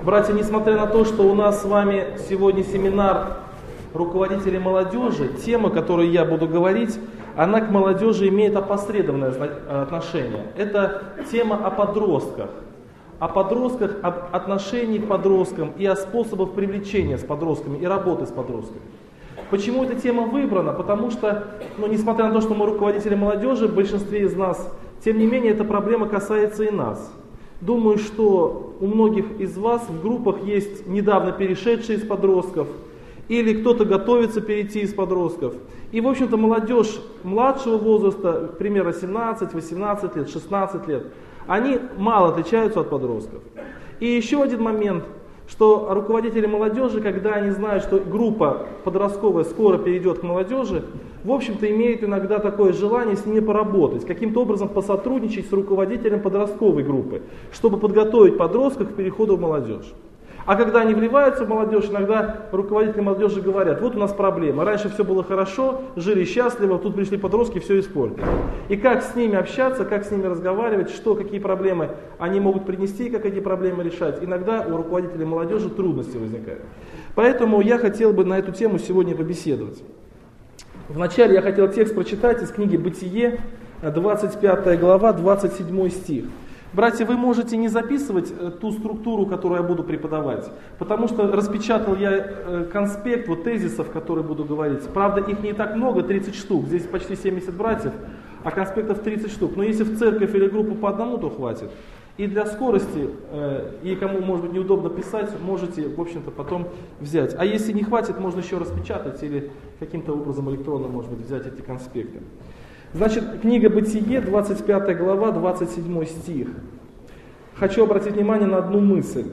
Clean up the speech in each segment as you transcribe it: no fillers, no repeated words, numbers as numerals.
Братья, несмотря на то, что у нас с вами сегодня семинар руководителей молодежи, тема, о которой я буду говорить, она к молодежи имеет опосредованное отношение. Это тема о подростках. О подростках, об отношении к подросткам и о способах привлечения с подростками и работы с подростками. Почему эта тема выбрана? Потому что, несмотря на то, что мы руководители молодежи, в большинстве из нас, тем не менее, эта проблема касается и нас. Думаю, что у многих из вас в группах есть недавно перешедшие из подростков, или кто-то готовится перейти из подростков. И, в общем-то, молодежь младшего возраста, примерно 17, 18 лет, 16 лет, они мало отличаются от подростков. И еще один момент, что руководители молодежи, когда они знают, что группа подростковая скоро перейдет к молодежи, в общем-то имеют иногда такое желание с ними поработать, каким-то образом посотрудничать с руководителем подростковой группы, чтобы подготовить подростков к переходу в молодежь. А когда они вливаются в молодежь, иногда руководители молодежи говорят: вот у нас проблема, раньше все было хорошо, жили счастливо, тут пришли подростки, все испортили. И как с ними общаться, как с ними разговаривать, какие проблемы они могут принести, как эти проблемы решать. Иногда у руководителей молодежи трудности возникают. Поэтому я хотел бы на эту тему сегодня побеседовать. Вначале я хотел текст прочитать из книги «Бытие», 25 глава, 27 стих. Братья, вы можете не записывать ту структуру, которую я буду преподавать, потому что распечатал я конспект тезисов, которые буду говорить. Правда, их не так много, 30 штук, здесь почти 70 братьев, а конспектов 30 штук. Но если в церковь или группу по одному, то хватит. И для скорости, и кому, может быть, неудобно писать, можете, в общем-то, потом взять. А если не хватит, можно еще распечатать или каким-то образом электронно, может быть, взять эти конспекты. Значит, книга «Бытие», 25 глава, 27 стих. Хочу обратить внимание на одну мысль.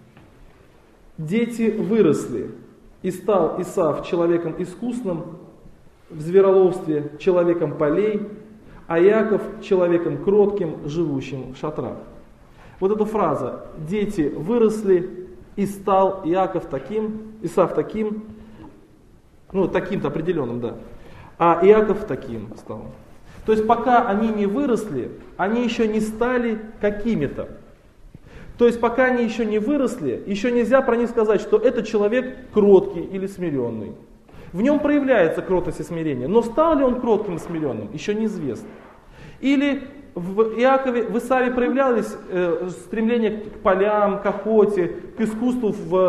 «Дети выросли, и стал Исав человеком искусным в звероловстве, человеком полей, а Иаков человеком кротким, живущим в шатрах». Вот эта фраза «дети выросли, и стал Исав таким», таким-то определенным, да, а Иаков таким стал. То есть пока они не выросли, они еще не стали какими-то. То есть пока они еще не выросли, еще нельзя про них сказать, что это человек кроткий или смиренный. В нем проявляется кротость и смирение, но стал ли он кротким и смиренным, еще неизвестно. Или в Исаве проявлялось стремление к полям, к охоте, к искусству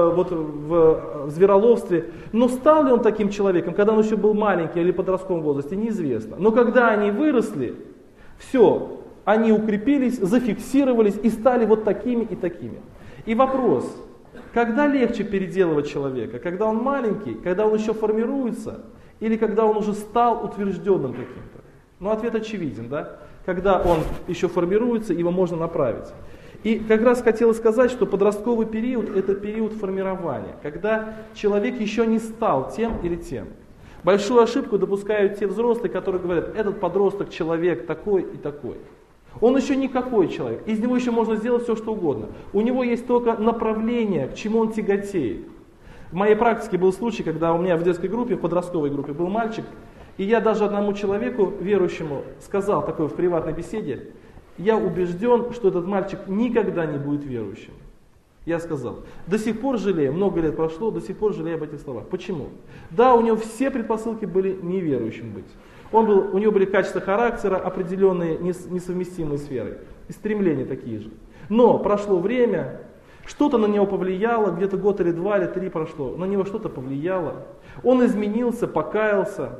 в звероловстве. Но стал ли он таким человеком, когда он еще был маленький или в подростковом возрасте, неизвестно. Но когда они выросли, все, они укрепились, зафиксировались и стали вот такими и такими. И вопрос, когда легче переделывать человека? Когда он маленький, когда он еще формируется, или когда он уже стал утвержденным каким-то? Ответ очевиден, да? Когда он еще формируется, его можно направить. И как раз хотелось сказать, что подростковый период – это период формирования, когда человек еще не стал тем или тем. Большую ошибку допускают те взрослые, которые говорят: этот подросток человек такой и такой. Он еще никакой человек, из него еще можно сделать все, что угодно. У него есть только направление, к чему он тяготеет. В моей практике был случай, когда у меня в детской группе, в подростковой группе был мальчик, и я даже одному человеку, верующему, сказал такое в приватной беседе: я убежден, что этот мальчик никогда не будет верующим. Я сказал, до сих пор жалею, много лет прошло, до сих пор жалею об этих словах. Почему? Да, у него все предпосылки были неверующим быть. У него были качества характера, определенные, несовместимые с верой, и стремления такие же. Но прошло время, что-то на него повлияло, где-то год или 2 или 3 прошло, на него что-то повлияло. Он изменился, покаялся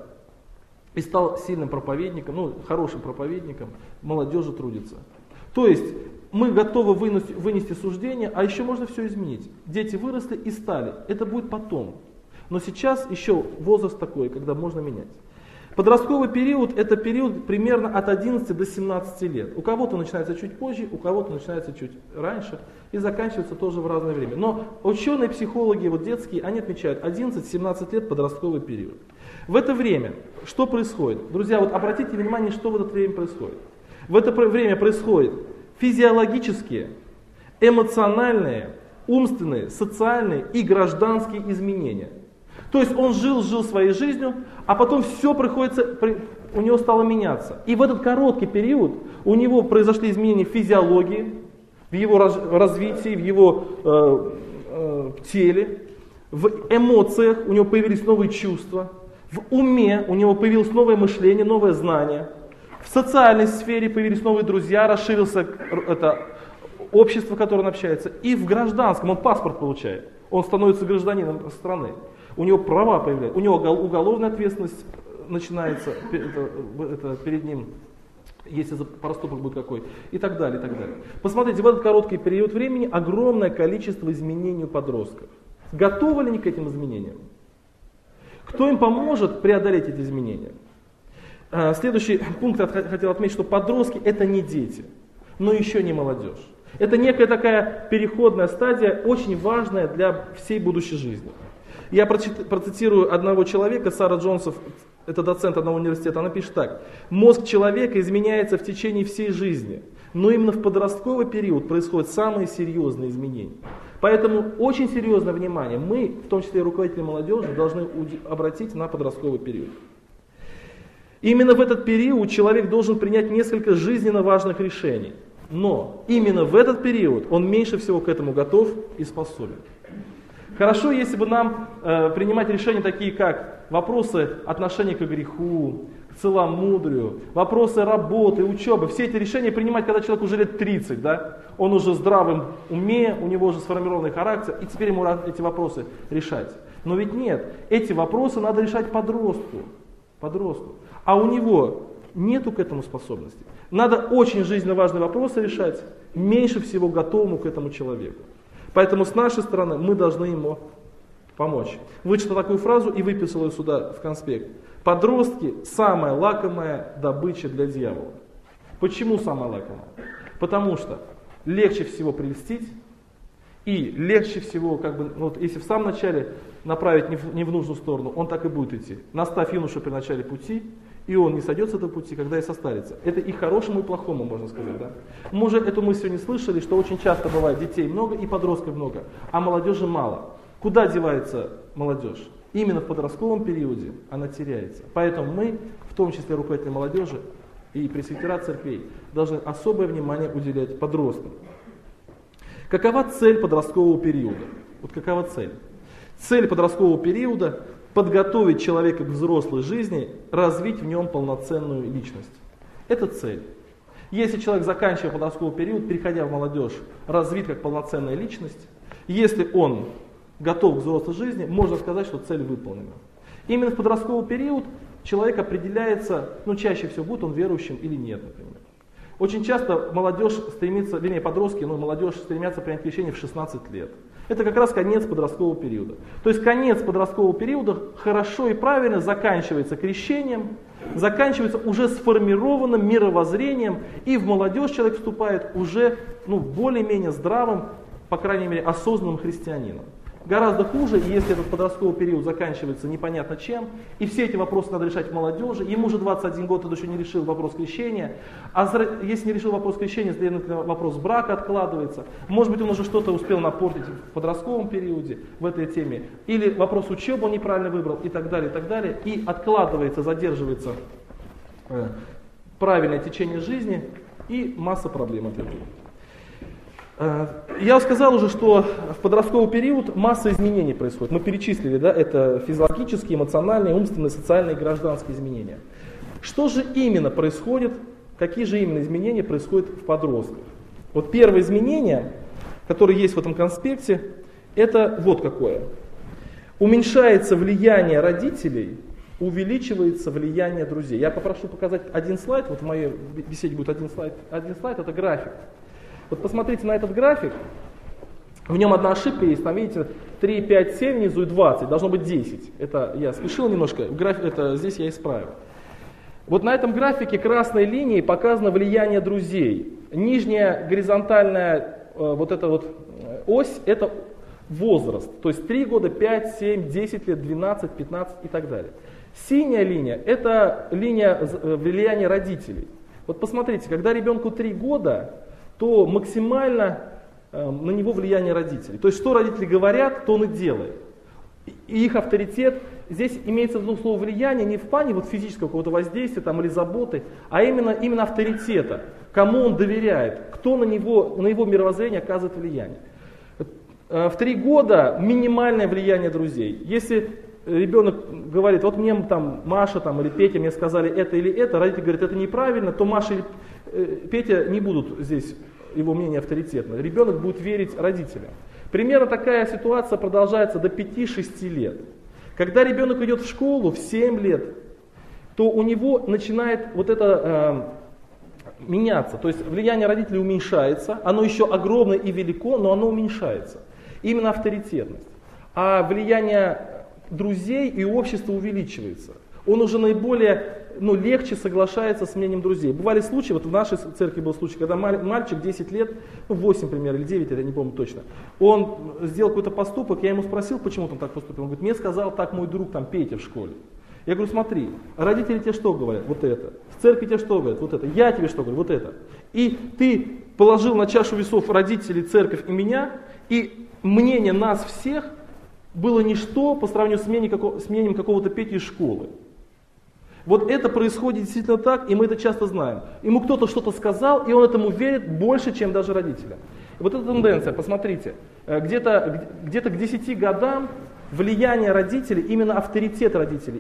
и стал сильным проповедником, хорошим проповедником, молодежи трудится. То есть мы готовы вынести суждение, а еще можно все изменить. Дети выросли и стали, это будет потом. Но сейчас еще возраст такой, когда можно менять. Подростковый период – это период примерно от 11 до 17 лет. У кого-то начинается чуть позже, у кого-то начинается чуть раньше и заканчивается тоже в разное время. Но ученые, психологи детские, они отмечают 11-17 лет подростковый период. В это время что происходит? Друзья, обратите внимание, что в это время происходит. В это время происходят физиологические, эмоциональные, умственные, социальные и гражданские изменения. То есть он жил своей жизнью, а потом все у него стало меняться. И в этот короткий период у него произошли изменения в физиологии, в его развитии, в его теле, в эмоциях у него появились новые чувства, в уме у него появилось новое мышление, новое знание, в социальной сфере появились новые друзья, расширился общество, в котором он общается, и в гражданском он паспорт получает, он становится гражданином страны, у него права появляются, у него уголовная ответственность начинается перед ним, если проступок будет какой, и так далее, и так далее. Посмотрите, в этот короткий период времени огромное количество изменений у подростков. Готовы ли они к этим изменениям? Кто им поможет преодолеть эти изменения? Следующий пункт я хотел отметить, что подростки это не дети, но еще не молодежь. Это некая такая переходная стадия, очень важная для всей будущей жизни. Я процитирую одного человека, Сара Джонсов, это доцент одного университета, она пишет так. Мозг человека изменяется в течение всей жизни, но именно в подростковый период происходят самые серьезные изменения. Поэтому очень серьезное внимание мы, в том числе и руководители молодежи, должны обратить на подростковый период. Именно в этот период человек должен принять несколько жизненно важных решений. Но именно в этот период он меньше всего к этому готов и способен. Хорошо, если бы нам принимать решения такие, как вопросы отношения к греху, к целомудрию, вопросы работы, учебы. Все эти решения принимать, когда человек уже лет 30, да? Он уже в здравом уме, у него уже сформированный характер, и теперь ему эти вопросы решать. Но ведь нет, эти вопросы надо решать подростку. А у него нету к этому способности. Надо очень жизненно важные вопросы решать, меньше всего готовому к этому человеку. Поэтому с нашей стороны мы должны ему помочь. Вычитал такую фразу и выписал ее сюда в конспект. Подростки – самая лакомая добыча для дьявола. Почему самая лакомая? Потому что легче всего прельстить и легче всего, если в самом начале направить не в нужную сторону, он так и будет идти. Наставь юношу при начале пути, и он не сойдет с этого пути, когда и состарится. Это и хорошему, и плохому, можно сказать. Да? Мы уже эту мысль не слышали, что очень часто бывает детей много и подростков много, а молодежи мало. Куда девается молодежь? Именно в подростковом периоде она теряется. Поэтому мы, в том числе руководители молодежи и пресвитера церквей, должны особое внимание уделять подросткам. Какова цель подросткового периода? Вот какова цель? Цель подросткового периода – подготовить человека к взрослой жизни, развить в нем полноценную личность. Это цель. Если человек, заканчивая подростковый период, переходя в молодежь, развит как полноценная личность, если он готов к взрослой жизни, можно сказать, что цель выполнена. Именно в подростковый период человек определяется, чаще всего, будет он верующим или нет, например. Очень часто молодежь стремится, подростки, молодежь стремятся принять крещение в 16 лет. Это как раз конец подросткового периода. То есть конец подросткового периода хорошо и правильно заканчивается крещением, заканчивается уже сформированным мировоззрением, и в молодежь человек вступает уже более-менее здравым, по крайней мере осознанным христианином. Гораздо хуже, если этот подростковый период заканчивается непонятно чем, и все эти вопросы надо решать в молодежи, ему уже 21 год, он еще не решил вопрос крещения, а если не решил вопрос крещения, следовательно, вопрос брака откладывается, может быть он уже что-то успел напортить в подростковом периоде в этой теме, или вопрос учебы он неправильно выбрал и так далее, и откладывается, задерживается правильное течение жизни и масса проблем от этого. Я сказал уже, что в подростковый период масса изменений происходит. Мы перечислили, да, это физиологические, эмоциональные, умственные, социальные и гражданские изменения. Что же именно происходит, какие же именно изменения происходят в подростках? Вот первое изменение, которое есть в этом конспекте, это вот какое. Уменьшается влияние родителей, увеличивается влияние друзей. Я попрошу показать один слайд, вот в моей беседе будет один слайд, это график. Вот посмотрите на этот график, в нем одна ошибка есть, там видите 3, 5, 7 внизу и 20, должно быть 10. Это я спешил немножко, это здесь я исправил. Вот на этом графике красной линией показано влияние друзей. Нижняя горизонтальная ось это возраст, то есть 3 года, 5, 7, 10 лет, 12, 15 и так далее. Синяя линия это линия влияния родителей. Вот посмотрите, когда ребенку 3 года, то максимально на него влияние родителей. То есть, что родители говорят, то он и делает. И их авторитет, здесь имеется в виду слово влияние не в плане физического какого-то воздействия или заботы, а именно авторитета, кому он доверяет, кто на его мировоззрение оказывает влияние. В 3 года минимальное влияние друзей. Если ребенок говорит, вот мне там Маша там, или Петя мне сказали это или это, родители говорят, это неправильно, то Маша или Петя не будут здесь его мнение авторитетно. Ребенок будет верить родителям. Примерно такая ситуация продолжается до 5-6 лет. Когда ребенок идет в школу в 7 лет, то у него начинает вот это меняться. То есть влияние родителей уменьшается, оно еще огромное и велико, но оно уменьшается. Именно авторитетность. А влияние друзей и общества увеличивается. Он уже наиболее, легче соглашается с мнением друзей. Бывали случаи, вот в нашей церкви был случай, когда мальчик 10 лет, 8, примерно, или 9 лет, я не помню точно, он сделал какой-то поступок, я ему спросил, почему он так поступил. Он говорит, мне сказал так мой друг там Петя в школе. Я говорю, смотри, родители тебе что говорят? Вот это. В церкви тебе что говорят? Вот это. Я тебе что говорю? Вот это. И ты положил на чашу весов родителей, церковь и меня, и мнение нас всех было ничто по сравнению с мнением какого-то Пети из школы. Вот это происходит действительно так, и мы это часто знаем. Ему кто-то что-то сказал, и он этому верит больше, чем даже родителям. И вот эта тенденция, посмотрите, где-то к 10 годам влияние родителей, именно авторитет родителей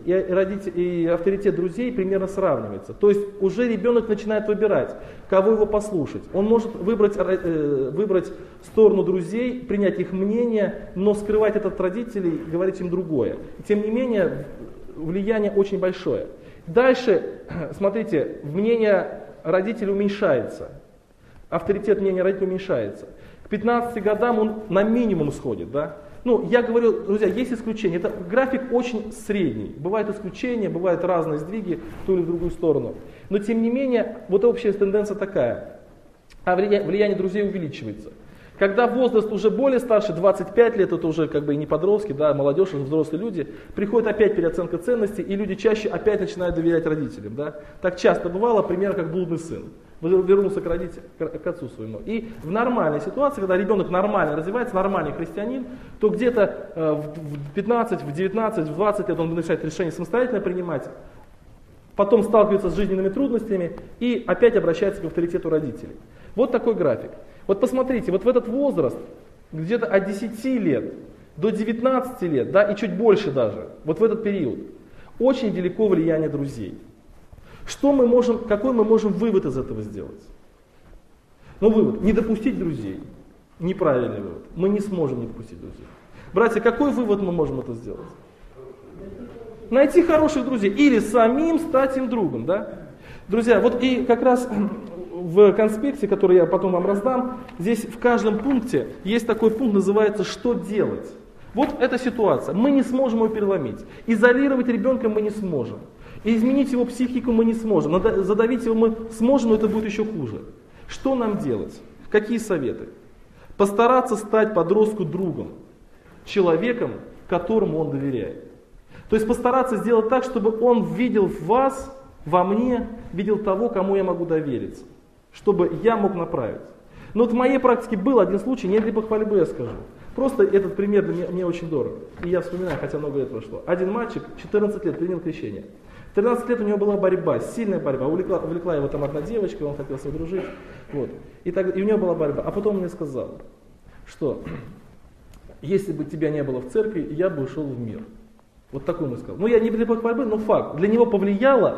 и авторитет друзей примерно сравнивается. То есть уже ребенок начинает выбирать, кого его послушать. Он может выбрать сторону друзей, принять их мнение, но скрывать это от родителей, говорить им другое. Тем не менее, влияние очень большое. Дальше, смотрите, мнение родителей уменьшается. Авторитет мнения родителей уменьшается. К 15 годам он на минимум сходит, да? Я говорю, друзья, есть исключения. Это график очень средний. Бывают исключения, бывают разные сдвиги в ту или в другую сторону. Но тем не менее, вот общая тенденция такая. А влияние друзей увеличивается. Когда возраст уже более старше, 25 лет, это уже как бы и не подростки, да, молодежь, уже взрослые люди, приходит опять переоценка ценностей, и люди чаще опять начинают доверять родителям. Да? Так часто бывало, примерно как блудный сын. Вернулся к отцу своему. И в нормальной ситуации, когда ребенок нормально развивается, нормальный христианин, то где-то в 15, в 19, в 20 лет он начинает решение самостоятельно принимать, потом сталкивается с жизненными трудностями и опять обращается к авторитету родителей. Вот такой график. Вот посмотрите, вот в этот возраст, где-то от 10 лет до 19 лет, да, и чуть больше даже, вот в этот период, очень велико влияние друзей. Какой мы можем вывод из этого сделать? Вывод, не допустить друзей. Неправильный вывод. Мы не сможем не допустить друзей. Братья, какой вывод мы можем это сделать? Найти хороших друзей. Или самим стать им другом, да? Друзья, вот и как раз в конспекте, который я потом вам раздам, здесь в каждом пункте есть такой пункт, называется «Что делать?». Вот эта ситуация. Мы не сможем ее переломить. Изолировать ребенка мы не сможем. И изменить его психику мы не сможем. Задавить его мы сможем, но это будет еще хуже. Что нам делать? Какие советы? Постараться стать подростку другом. Человеком, которому он доверяет. То есть постараться сделать так, чтобы он видел в вас, во мне, видел того, кому я могу довериться. Чтобы я мог направить. Но вот в моей практике был один случай, не для похвальбы я скажу. Просто этот пример для мне очень дорог. И я вспоминаю, хотя много лет прошло. Один мальчик, 14 лет, принял крещение. 13 лет у него была борьба, сильная борьба. Увлекла его там одна девочка, он хотел с ней дружить. Вот. И у него была борьба. А потом он мне сказал, что если бы тебя не было в церкви, я бы ушел в мир. Вот такой он сказал. Я не для борьбы, но факт. На него повлияло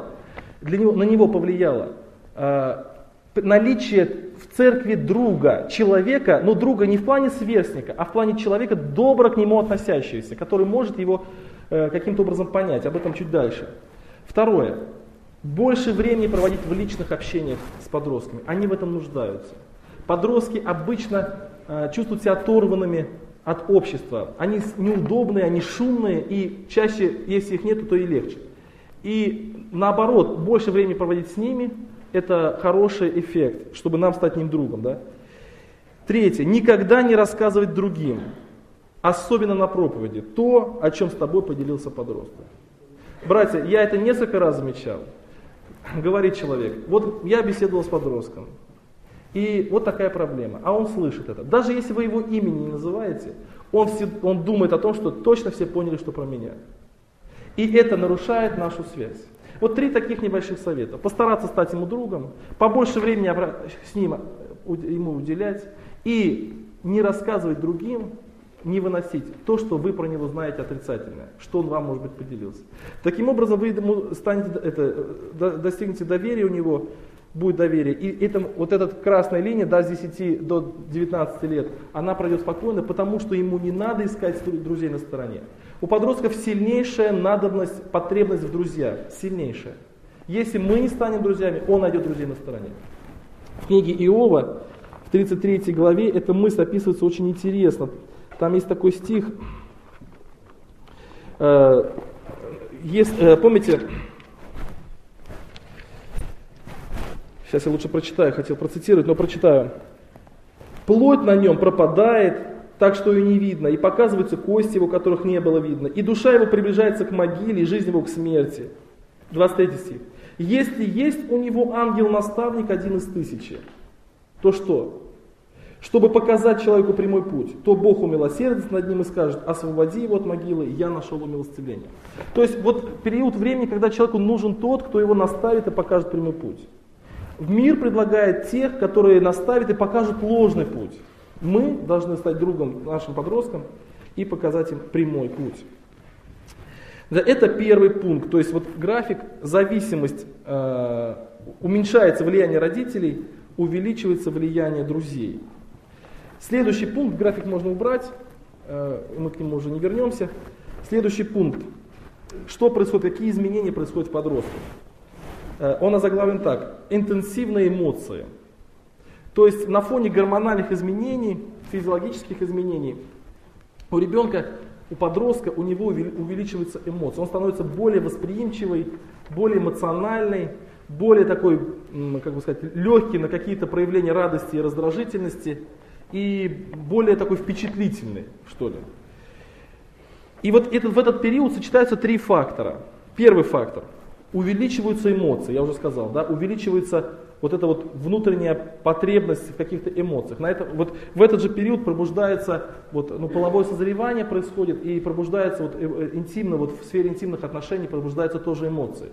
наличие в церкви друга, человека, но друга не в плане сверстника, а в плане человека, добро к нему относящегося, который может его каким-то образом понять. Об этом чуть дальше. Второе. Больше времени проводить в личных общениях с подростками. Они в этом нуждаются. Подростки обычно чувствуют себя оторванными от общества. Они неудобные, они шумные, и чаще, если их нету, то и легче. И наоборот, больше времени проводить с ними, это хороший эффект, чтобы нам стать ним другом. Да? Третье. Никогда не рассказывать другим, особенно на проповеди, то, о чем с тобой поделился подросток. Братья, я это несколько раз замечал. Говорит человек, вот я беседовал с подростком, и вот такая проблема, а он слышит это. Даже если вы его имени не называете, он думает о том, что точно все поняли, что про меня. И это нарушает нашу связь. Вот 3 таких небольших совета. Постараться стать ему другом, побольше времени с ним ему уделять и не рассказывать другим, не выносить то, что вы про него знаете отрицательное, что он вам, может быть, поделился. Таким образом, вы достигнете доверия у него, будет доверие. И вот эта красная линия, да, с 10 до 19 лет, она пройдет спокойно, потому что ему не надо искать друзей на стороне. У подростков сильнейшая надобность, потребность в друзьях, сильнейшая. Если мы не станем друзьями, он найдет друзей на стороне. В книге Иова, в 33 главе, эта мысль описывается очень интересно. Там есть такой стих, помните, сейчас я лучше прочитаю, хотел процитировать, но прочитаю. «Плоть на нем пропадает, так что ее не видно, и показываются кости его, которых не было видно, и душа его приближается к могиле, и жизнь его к смерти». 23 стих. «Если есть у него ангел-наставник один из 1000, то что? Чтобы показать человеку прямой путь, то Бог умилосердится над ним и скажет: освободи его от могилы, я нашел умилостивление». То есть вот период времени, когда человеку нужен тот, кто его наставит и покажет прямой путь. Мир предлагает тех, которые наставят и покажут ложный путь. Мы должны стать другом нашим подросткам и показать им прямой путь. Да, это первый пункт, то есть вот график, зависимость, уменьшается влияние родителей, увеличивается влияние друзей. Следующий пункт, график можно убрать, мы к нему уже не вернемся. Следующий пункт, что происходит, какие изменения происходят в подростках. Он озаглавлен так: интенсивные эмоции. То есть на фоне гормональных изменений, физиологических изменений, у ребенка, у подростка, у него увеличиваются эмоции. Он становится более восприимчивый, более эмоциональный, более такой, как бы сказать, легкий на какие-то проявления радости и раздражительности, и более такой впечатлительный, что ли. И вот в этот период сочетаются 3 фактора. Первый фактор – увеличиваются эмоции, я уже сказал, да, увеличивается вот эта вот внутренняя потребность в каких-то эмоциях. Вот в этот же период пробуждается половое созревание происходит, и пробуждается интимно, в сфере интимных отношений пробуждаются тоже эмоции.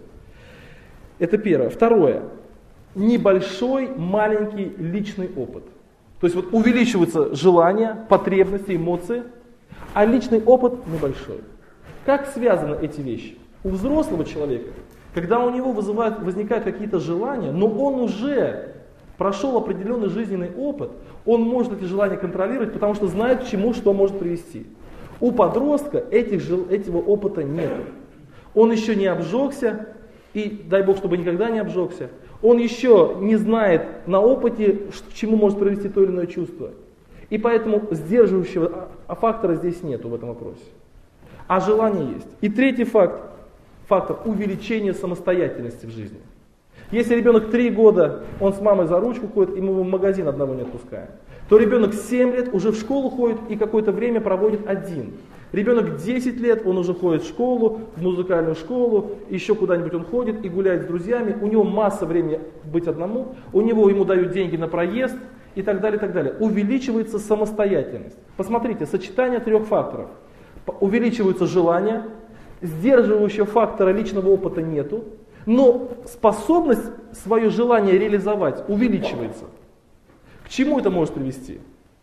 Это первое. Второе. Небольшой, маленький личный опыт. То есть увеличиваются желания, потребности, эмоции, а личный опыт небольшой. Как связаны эти вещи? У взрослого человека, когда у него возникают какие-то желания, но он уже прошел определенный жизненный опыт, он может эти желания контролировать, потому что знает, к чему что может привести. У подростка этого опыта нет. Он еще не обжегся, и дай Бог, чтобы никогда не обжегся. Он еще не знает на опыте, к чему может привести то или иное чувство. И поэтому сдерживающего фактора здесь нету в этом вопросе. А желание есть. И третий фактор увеличения самостоятельности в жизни. Если ребенок 3 года, он с мамой за ручку ходит, и мы его в магазин одного не отпускаем, то ребенок 7 лет уже в школу ходит и какое-то время проводит один. Ребенок 10 лет, он уже ходит в школу, в музыкальную школу, еще куда-нибудь он ходит и гуляет с друзьями, у него масса времени быть одному, ему дают деньги на проезд и так далее, и так далее. Увеличивается самостоятельность. Посмотрите, сочетание 3 факторов. Увеличиваются желания, сдерживающего фактора личного опыта нету, но способность свое желание реализовать увеличивается. К чему это может привести?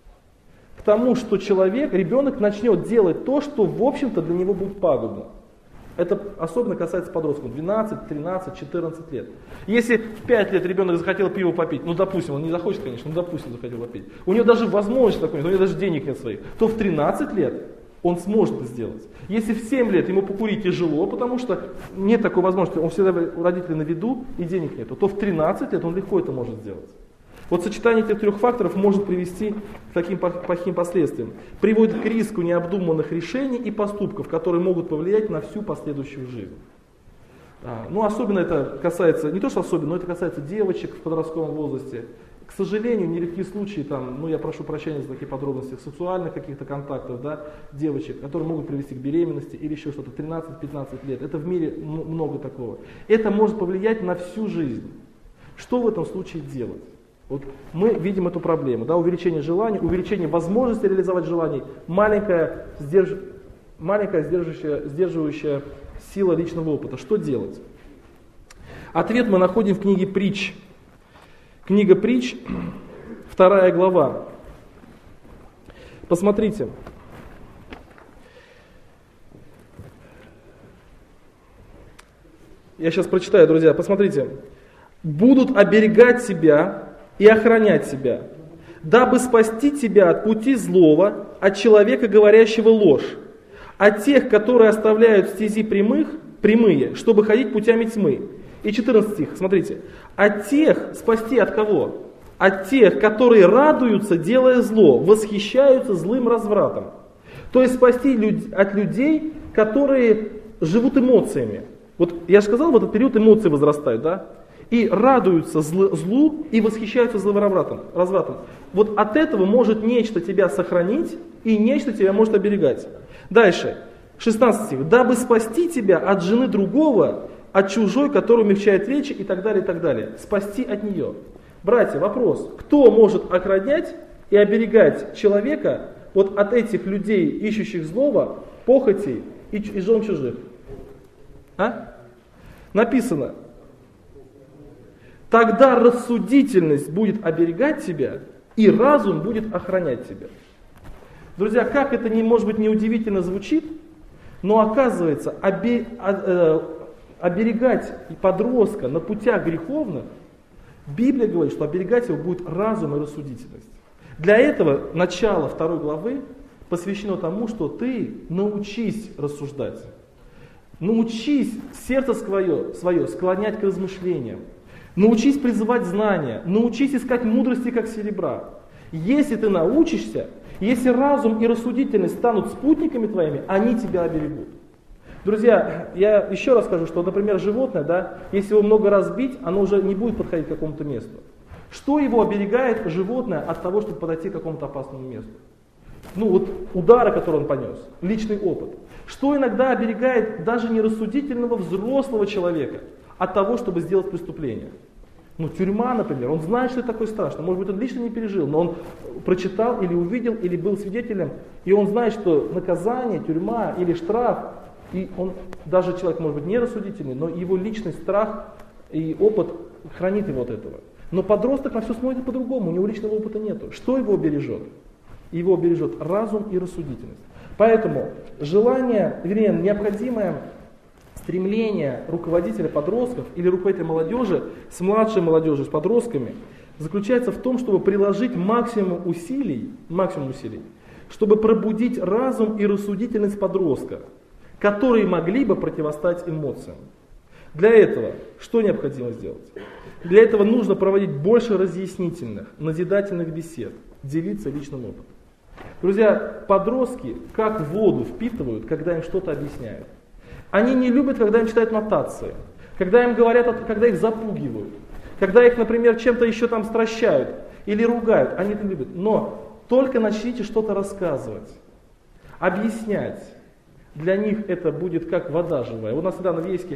К тому, что ребенок начнет делать то, что в общем-то для него будет пагубно. Это особенно касается подростков 12, 13, 14 лет. Если в 5 лет ребенок захотел пиво попить, допустим, он не захочет, конечно, допустим, захотел попить, у него даже возможности такой нет, у него даже денег нет своих, то в 13 лет он сможет это сделать. Если в 7 лет ему покурить тяжело, потому что нет такой возможности, он всегда у родителей на виду и денег нет, то в 13 лет он легко это может сделать. Вот сочетание этих 3 факторов может привести к таким плохим последствиям. Приводит к риску необдуманных решений и поступков, которые могут повлиять на всю последующую жизнь. Особенно это касается, не то что особенно, но это касается девочек в подростковом возрасте. К сожалению, нередки случаи, я прошу прощения за такие подробности, сексуальных каких-то контактов, девочек, которые могут привести к беременности или еще что-то, 13-15 лет. Это в мире много такого. Это может повлиять на всю жизнь. Что в этом случае делать? Вот мы видим эту проблему, увеличение желаний, увеличение возможности реализовать желаний, маленькая сдерживающая сила личного опыта. Что делать? Ответ мы находим в книге Притч. Книга Притч, 2 глава. Посмотрите, Я сейчас прочитаю, друзья, посмотрите. «Будут оберегать себя и охранять себя, дабы спасти тебя от пути злого, от человека, говорящего ложь, от тех, которые оставляют стези прямые, чтобы ходить путями тьмы». И 14 стих, смотрите. «От тех, спасти от кого? От тех, которые радуются, делая зло, восхищаются злым развратом». То есть спасти от людей, которые живут эмоциями. Вот я же сказал, в этот период эмоции возрастают, да? И радуются злу и восхищаются злым развратом. Вот от этого может нечто тебя сохранить и нечто тебя может оберегать. Дальше, 16 стих. «Дабы спасти тебя от жены другого, от чужой, который умягчает речи», и так далее, и так далее. Спасти от нее. Братья, вопрос. Кто может охранять и оберегать человека вот от этих людей, ищущих злого, похотей и жен чужих? А? Написано. «Тогда рассудительность будет оберегать тебя, и разум будет охранять тебя». Друзья, как это может быть неудивительно звучит, но оказывается, оберегать подростка на путях греховных, Библия говорит, что оберегать его будет разум и рассудительность. Для этого начало 2 главы посвящено тому, что ты научись рассуждать. Научись сердце свое склонять к размышлениям. Научись призывать знания, научись искать мудрости, как серебра. Если ты научишься, если разум и рассудительность станут спутниками твоими, они тебя оберегут. Друзья, я еще раз скажу, что, например, животное, да, если его много раз бить, оно уже не будет подходить к какому-то месту. Что его оберегает животное от того, чтобы подойти к какому-то опасному месту? Ну вот удары, которые он понес, личный опыт. Что иногда оберегает даже нерассудительного взрослого человека от того, чтобы сделать преступление? Ну, тюрьма, например, он знает, что это такое страшно. Может быть, он лично не пережил, но он прочитал или увидел, или был свидетелем, и он знает, что наказание, тюрьма или штраф, и он, даже человек может быть нерассудительный, но его личный страх и опыт хранит его от этого. Но подросток на все смотрит по-другому, у него личного опыта нету. Что его бережет? Его бережет разум и рассудительность. Поэтому желание, вернее, необходимое стремление руководителя подростков или руководителя молодежи с младшей молодежью, с подростками, заключается в том, чтобы приложить максимум усилий, чтобы пробудить разум и рассудительность подростка, которые могли бы противостоять эмоциям. Для этого что необходимо сделать? Для этого нужно проводить больше разъяснительных, назидательных бесед, делиться личным опытом. Друзья, подростки как воду впитывают, когда им что-то объясняют. Они не любят, когда им читают нотации, когда им говорят, когда их запугивают, когда их, например, чем-то еще там стращают или ругают. Они это любят. Но только начните что-то рассказывать, объяснять. Для них это будет как вода живая. У нас недавно в Ейске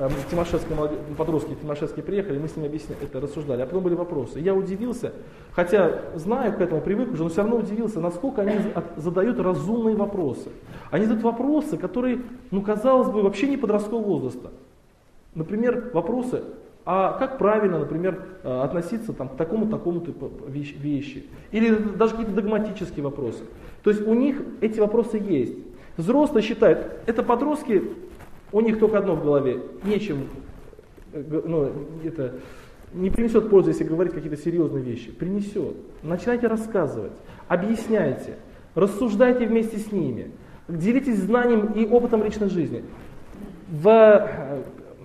подростки Тимошевские приехали, мы с ними это рассуждали, а потом были вопросы. Я удивился, хотя знаю, к этому привык уже, но все равно удивился, насколько они задают разумные вопросы. Они задают вопросы, которые, казалось бы, вообще не подросткового возраста. Например, вопросы, а как правильно, например, относиться к такому типу вещи. Или даже какие-то догматические вопросы. То есть у них эти вопросы есть. Взрослые считают, это подростки, у них только одно в голове, нечем, это не принесет пользы, если говорить какие-то серьезные вещи. Принесет. Начинайте рассказывать, объясняйте, рассуждайте вместе с ними, делитесь знанием и опытом личной жизни. К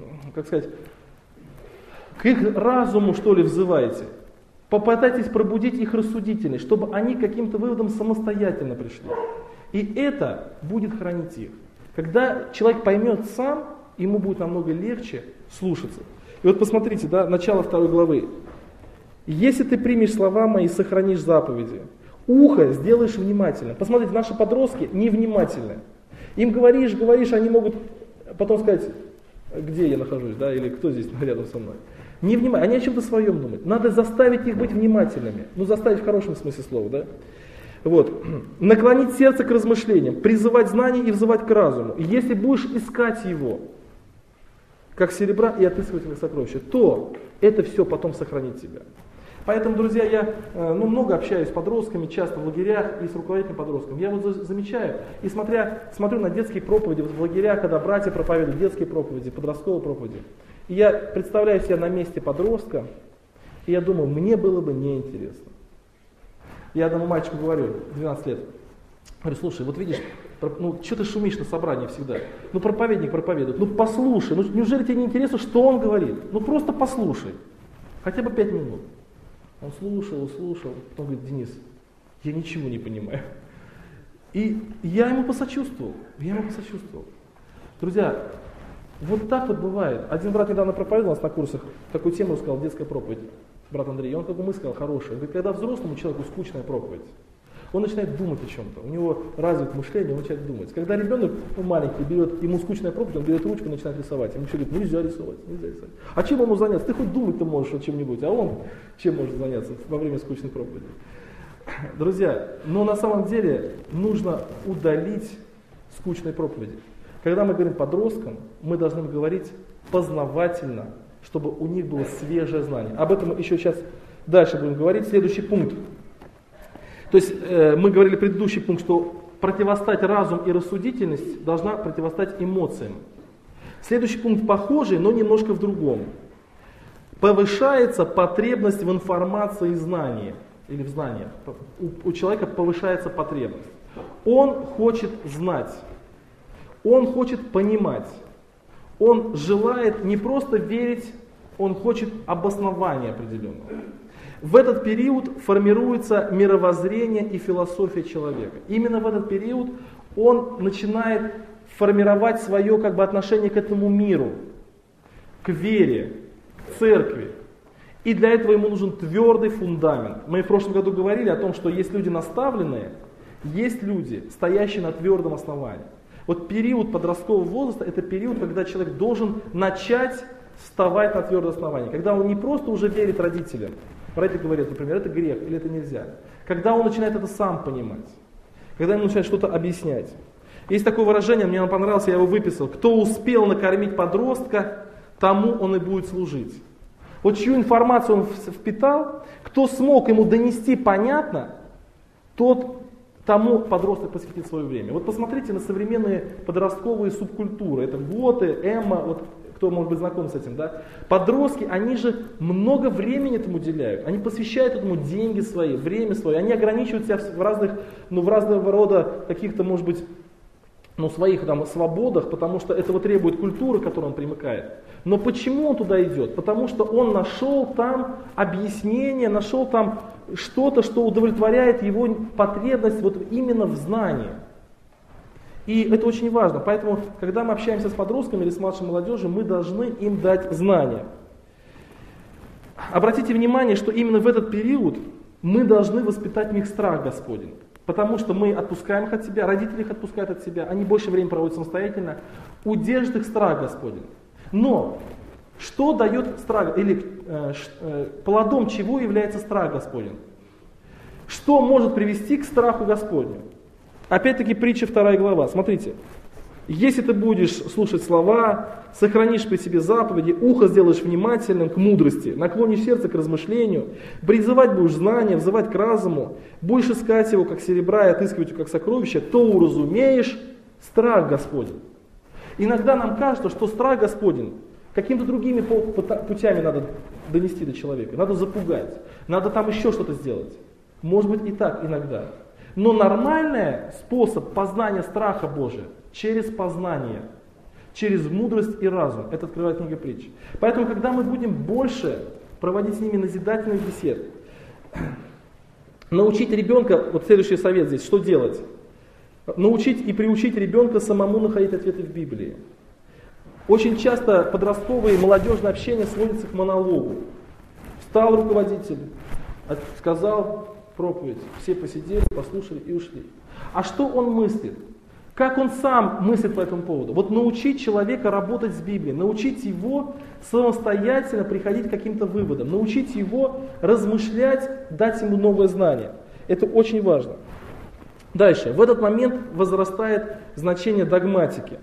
их разуму, что ли, взывайте. Попытайтесь пробудить их рассудительность, чтобы они к каким-то выводам самостоятельно пришли. И это будет хранить их. Когда человек поймет сам, ему будет намного легче слушаться. И вот посмотрите, да, начало 2 главы. «Если ты примешь слова мои и сохранишь заповеди, ухо сделаешь внимательным». Посмотрите, наши подростки невнимательны. Им говоришь, они могут потом сказать, где я нахожусь, да, или кто здесь рядом со мной. Невнимательны, они о чем-то своем думают. Надо заставить их быть внимательными. Заставить в хорошем смысле слова, да. Вот. Наклонить сердце к размышлениям, призывать знания и взывать к разуму. И если будешь искать его, как серебра, и отыскивать его сокровища, то это все потом сохранит тебя. Поэтому, друзья, я много общаюсь с подростками, часто в лагерях и с руководителями подростков. Я вот замечаю, и смотрю на детские проповеди в лагерях, когда братья проповедуют детские проповеди, подростковые проповеди. И я представляю себя на месте подростка, и я думаю, мне было бы неинтересно. Я одному мальчику говорю, 12 лет, говорю, слушай, вот видишь, ну что ты шумишь на собрании всегда? Ну проповедник проповедует, ну послушай, ну неужели тебе не интересно, что он говорит? Ну просто послушай, хотя бы 5 минут. Он слушал, потом говорит, Денис, я ничего не понимаю. И я ему посочувствовал. Друзья, вот так вот бывает. Один брат недавно проповедовал у нас на курсах, такую тему сказал, детская проповедь, брат Андрей. И он, как бы мы сказал, хорошая. Он говорит, когда взрослому человеку скучная проповедь, он начинает думать о чем-то, у него развито мышление, он начинает думать. Когда ребенок маленький берет, ему скучная проповедь, он берет ручку и начинает рисовать. Ему говорит, нельзя рисовать. А чем он может заняться? Ты хоть думать-то можешь о чем-нибудь, а он чем может заняться во время скучной проповеди? Друзья, но на самом деле нужно удалить скучные проповеди. Когда мы говорим подросткам, мы должны говорить познавательно, чтобы у них было свежее знание. Об этом мы еще сейчас дальше будем говорить. Следующий пункт. То есть мы говорили предыдущий пункт, что противостать разум и рассудительность должна противостать эмоциям. Следующий пункт похожий, но немножко в другом. Повышается потребность в информации и знании. Или в знаниях. У человека повышается потребность. Он хочет знать. Он хочет понимать. Он желает не просто верить, он хочет обоснования определенного. В этот период формируется мировоззрение и философия человека. Именно в этот период он начинает формировать свое отношение к этому миру, к вере, к церкви. И для этого ему нужен твердый фундамент. Мы в прошлом году говорили о том, что есть люди наставленные, есть люди, стоящие на твердом основании. Вот период подросткового возраста – это период, когда человек должен начать вставать на твердое основание. Когда он не просто уже верит родителям. Родители говорят, например, это грех или это нельзя. Когда он начинает это сам понимать. Когда ему начинает что-то объяснять. Есть такое выражение, мне оно понравилось, я его выписал. Кто успел накормить подростка, тому он и будет служить. Вот чью информацию он впитал, кто смог ему донести понятно, тому подросток посвятит свое время. Вот посмотрите на современные подростковые субкультуры. Это готы, эмо, вот кто может быть знаком с этим, да? Подростки, они же много времени этому уделяют. Они посвящают этому деньги свои, время свое. Они ограничивают себя в разного рода каких-то, может быть, своих свободах, потому что этого требует культура, к которой он примыкает. Но почему он туда идет? Потому что он нашел там объяснение, нашел там что-то, что удовлетворяет его потребность вот именно в знании. И это очень важно. Поэтому, когда мы общаемся с подростками или с младшей молодежью, мы должны им дать знания. Обратите внимание, что именно в этот период мы должны воспитать в них страх Господень. Потому что мы отпускаем их от себя, родители их отпускают от себя, они больше времени проводят самостоятельно, удержит их страх Господень. Но что дает страх, или плодом чего является страх Господень? Что может привести к страху Господню? Опять-таки притча 2 глава, смотрите. Если ты будешь слушать слова, сохранишь при себе заповеди, ухо сделаешь внимательным к мудрости, наклонишь сердце к размышлению, призывать будешь знания, взывать к разуму, будешь искать его как серебра и отыскивать его как сокровище, то уразумеешь страх Господень. Иногда нам кажется, что страх Господень какими-то другими путями надо донести до человека, надо запугать, надо там еще что-то сделать. Может быть и так иногда. Но нормальный способ познания страха Божия через познание, через мудрость и разум. Это открывает книга Притч. Поэтому, когда мы будем больше проводить с ними назидательных бесед, научить ребенка, вот следующий совет здесь, что делать? Научить и приучить ребенка самому находить ответы в Библии. Очень часто подростковое и молодежное общение сводится к монологу. Встал руководитель, сказал проповедь, все посидели, послушали и ушли. А что он мыслит? Как он сам мыслит по этому поводу? Вот научить человека работать с Библией, научить его самостоятельно приходить к каким-то выводам, научить его размышлять, дать ему новое знание. Это очень важно. Дальше. В этот момент возрастает значение догматики.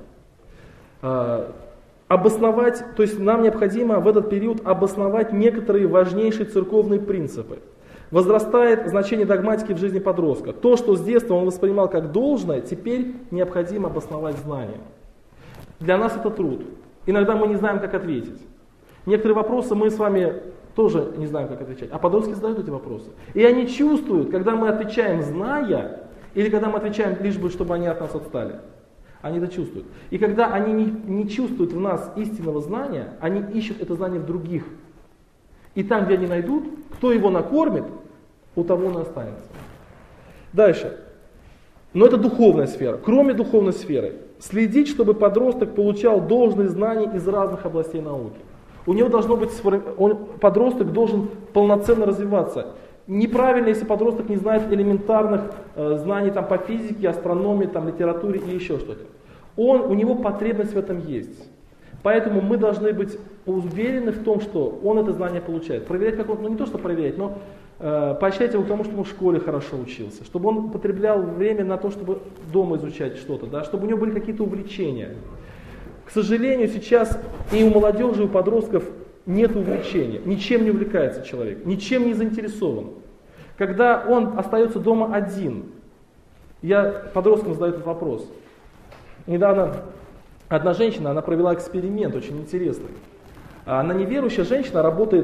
Обосновать, то есть нам необходимо в этот период обосновать некоторые важнейшие церковные принципы. Возрастает значение догматики в жизни подростка. То, что с детства он воспринимал как должное, теперь необходимо обосновать знанием. Для нас это труд. Иногда мы не знаем, как ответить. Некоторые вопросы мы с вами тоже не знаем, как отвечать. А подростки задают эти вопросы. И они чувствуют, когда мы отвечаем зная, или когда мы отвечаем лишь бы, чтобы они от нас отстали. Они это чувствуют. И когда они не чувствуют в нас истинного знания, они ищут это знание в других. И там, где они найдут, кто его накормит, у того он и останется. Дальше. Но это духовная сфера. Кроме духовной сферы, следить, чтобы подросток получал должные знания из разных областей науки. У него должно быть, подросток должен полноценно развиваться. Неправильно, если подросток не знает элементарных знаний там, по физике, астрономии, там, литературе и еще что-то. У него потребность в этом есть. Поэтому мы должны быть уверены в том, что он это знание получает. Проверять, как он, ну не то, что проверять, но поощрять его к тому, чтобы он в школе хорошо учился, чтобы он потреблял время на то, чтобы дома изучать что-то, да, чтобы у него были какие-то увлечения. К сожалению, сейчас и у молодежи, и у подростков нет увлечения, ничем не увлекается человек, ничем не заинтересован. Когда он остается дома один, я подросткам задаю этот вопрос. Недавно одна женщина, она провела эксперимент очень интересный. Она неверующая женщина, работает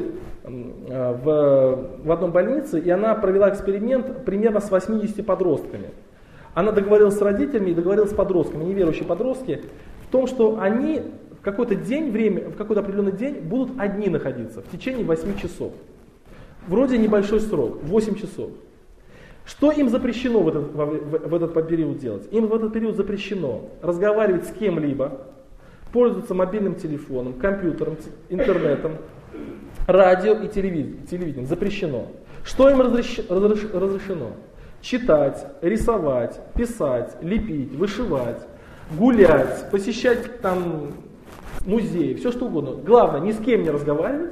в одной больнице, и она провела эксперимент примерно с 80 подростками. Она договорилась с родителями и договорилась с подростками, неверующие подростки, в том, что они в какой-то день, в какой-то определенный день будут одни находиться в течение 8 часов. Вроде небольшой срок, 8 часов. Что им запрещено в этот период делать? Им в этот период запрещено разговаривать с кем-либо, пользоваться мобильным телефоном, компьютером, интернетом, радио и телевидением. Запрещено. Что им разрешено? Читать, рисовать, писать, лепить, вышивать, гулять, посещать там музеи, все что угодно. Главное, ни с кем не разговаривать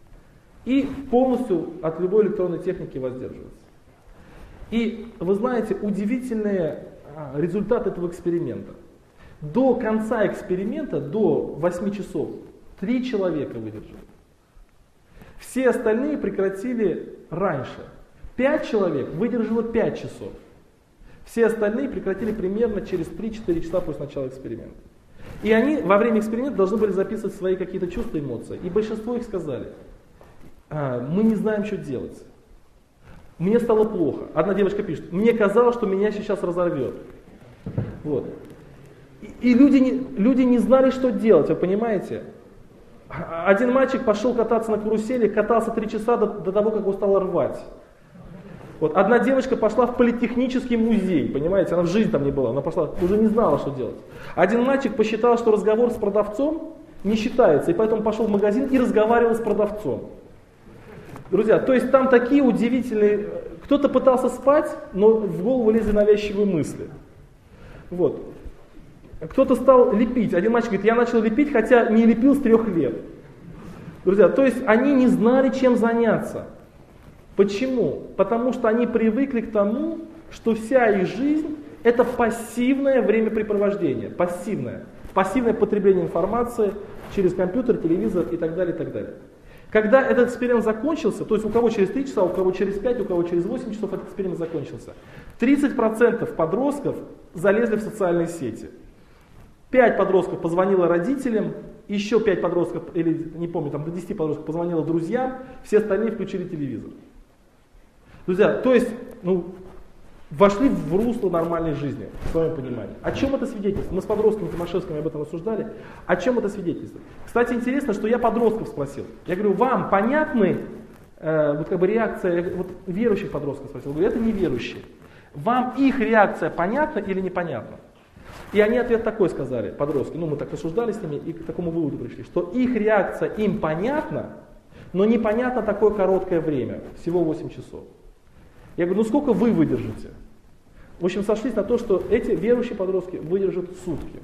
и полностью от любой электронной техники воздерживаться. И вы знаете, удивительный результат этого эксперимента. До конца эксперимента, до 8 часов, 3 человека выдержали. Все остальные прекратили раньше. 5 человек выдержало 5 часов. Все остальные прекратили примерно через 3-4 часа после начала эксперимента. И они во время эксперимента должны были записывать свои какие-то чувства, эмоции. И большинство их сказали: мы не знаем, что делать. Мне стало плохо. Одна девочка пишет: мне казалось, что меня сейчас разорвет. Вот. И люди не знали, что делать, вы понимаете? Один мальчик пошел кататься на карусели, катался 3 часа до того, как его стало рвать. Вот. Одна девочка пошла в политехнический музей, понимаете, она в жизни там не была, она пошла, уже не знала, что делать. Один мальчик посчитал, что разговор с продавцом не считается, и поэтому пошел в магазин и разговаривал с продавцом. Друзья, то есть там такие удивительные... Кто-то пытался спать, но в голову лезли навязчивые мысли. Вот. Кто-то стал лепить. Один мальчик говорит: я начал лепить, хотя не лепил с 3 лет. Друзья, то есть они не знали, чем заняться. Почему? Потому что они привыкли к тому, что вся их жизнь это пассивное времяпрепровождение. Пассивное потребление информации через компьютер, телевизор и так далее, и так далее. Когда этот эксперимент закончился, то есть у кого через 3 часа, у кого через 5, у кого через 8 часов этот эксперимент закончился, 30% подростков залезли в социальные сети. 5 подростков позвонило родителям, еще 5 подростков, или не помню, там до 10 подростков позвонило друзьям, все остальные включили телевизор. Друзья, то есть, вошли в русло нормальной жизни, в своем понимании. О чем это свидетельствует? Мы с подростками Тимошевскими об этом рассуждали. О чем это свидетельствует? Кстати, интересно, что я подростков спросил. Я говорю: вам понятны реакция, верующих подростков спросил. Я говорю: это неверующие. Вам их реакция понятна или непонятна? И они ответ такой сказали, подростки. Мы так рассуждали с ними и к такому выводу пришли, что их реакция им понятна, но непонятно такое короткое время, всего 8 часов. Я говорю: сколько вы выдержите? В общем, сошлись на то, что эти верующие подростки выдержат сутки.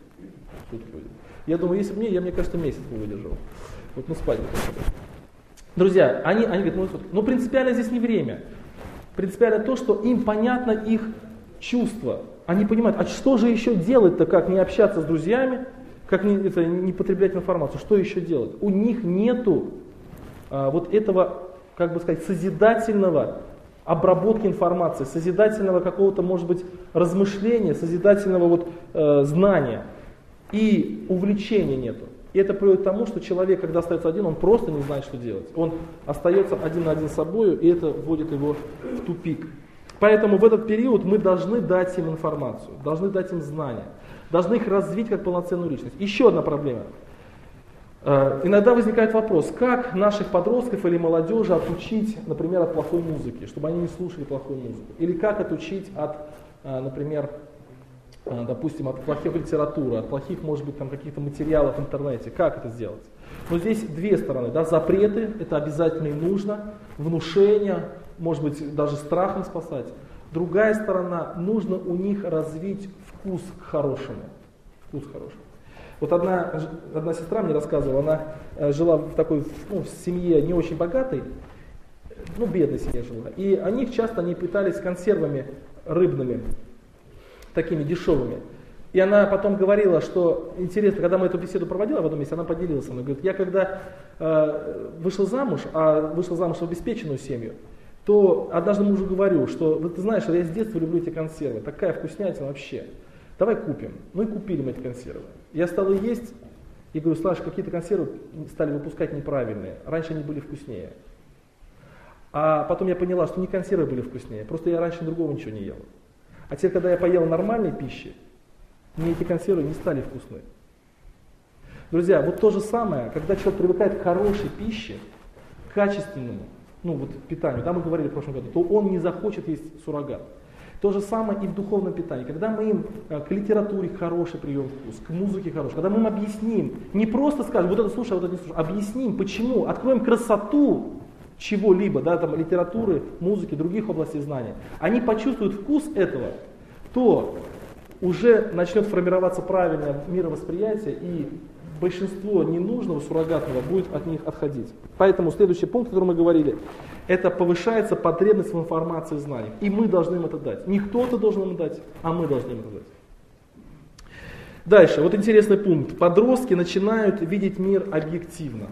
Я думаю, если бы мне кажется, месяц бы выдержал. Спать не хочу. Друзья, они говорят: принципиально здесь не время. Принципиально то, что им понятно их чувства. Они понимают, а что же еще делать-то, как не общаться с друзьями, как не потреблять информацию, что еще делать? У них нету этого, созидательного обработки информации, созидательного какого-то, может быть, размышления, созидательного знания. И увлечения нету. И это приводит к тому, что человек, когда остается один, он просто не знает, что делать. Он остается один на один с собой, и это вводит его в тупик. Поэтому в этот период мы должны дать им информацию, должны дать им знания, должны их развить как полноценную личность. Еще одна проблема. Иногда возникает вопрос, как наших подростков или молодежи отучить, например, от плохой музыки, чтобы они не слушали плохую музыку. Или как отучить от, например, допустим, от плохих литературы, от плохих, может быть, там, каких-то материалов в интернете. Как это сделать? Но здесь две стороны. Да? Запреты, это обязательно и нужно. Внушение, может быть, даже страхом спасать. Другая сторона, нужно у них развить вкус к хорошему. Вкус к хорошему. Вот одна сестра мне рассказывала, она жила в такой в семье не очень богатой, бедной семье жила. И они часто питались консервами рыбными, такими дешевыми. И она потом говорила, что интересно, когда мы эту беседу проводили в одном месте, она поделилась со мной. Говорит, я когда вышла замуж в обеспеченную семью, то однажды мужу говорю, что ты знаешь, я с детства люблю эти консервы, такая вкуснятина вообще. Давай купим. Ну и купили мы эти консервы. Я стал есть и говорю, Слаш, какие-то консервы стали выпускать неправильные. Раньше они были вкуснее. А потом я поняла, что не консервы были вкуснее, просто я раньше другого ничего не ел. А теперь, когда я поел нормальной пищи, мне эти консервы не стали вкусны. Друзья, вот то же самое, когда человек привыкает к хорошей пище, к качественному, питанию, мы говорили в прошлом году, то он не захочет есть суррогат. То же самое и в духовном питании. Когда мы им к литературе хороший прием вкус, к музыке хороший, когда мы им объясним, не просто скажем, вот это слушай, вот это не слушай, объясним, почему, откроем красоту чего-либо, литературы, музыки, других областей знания, они почувствуют вкус этого, то уже начнет формироваться правильное мировосприятие, и большинство ненужного, суррогатного будет от них отходить. Поэтому следующий пункт, о котором мы говорили, это повышается потребность в информации и знаниях. И мы должны им это дать. Не кто-то должен им дать, а мы должны им это дать. Дальше, вот интересный пункт. Подростки начинают видеть мир объективно.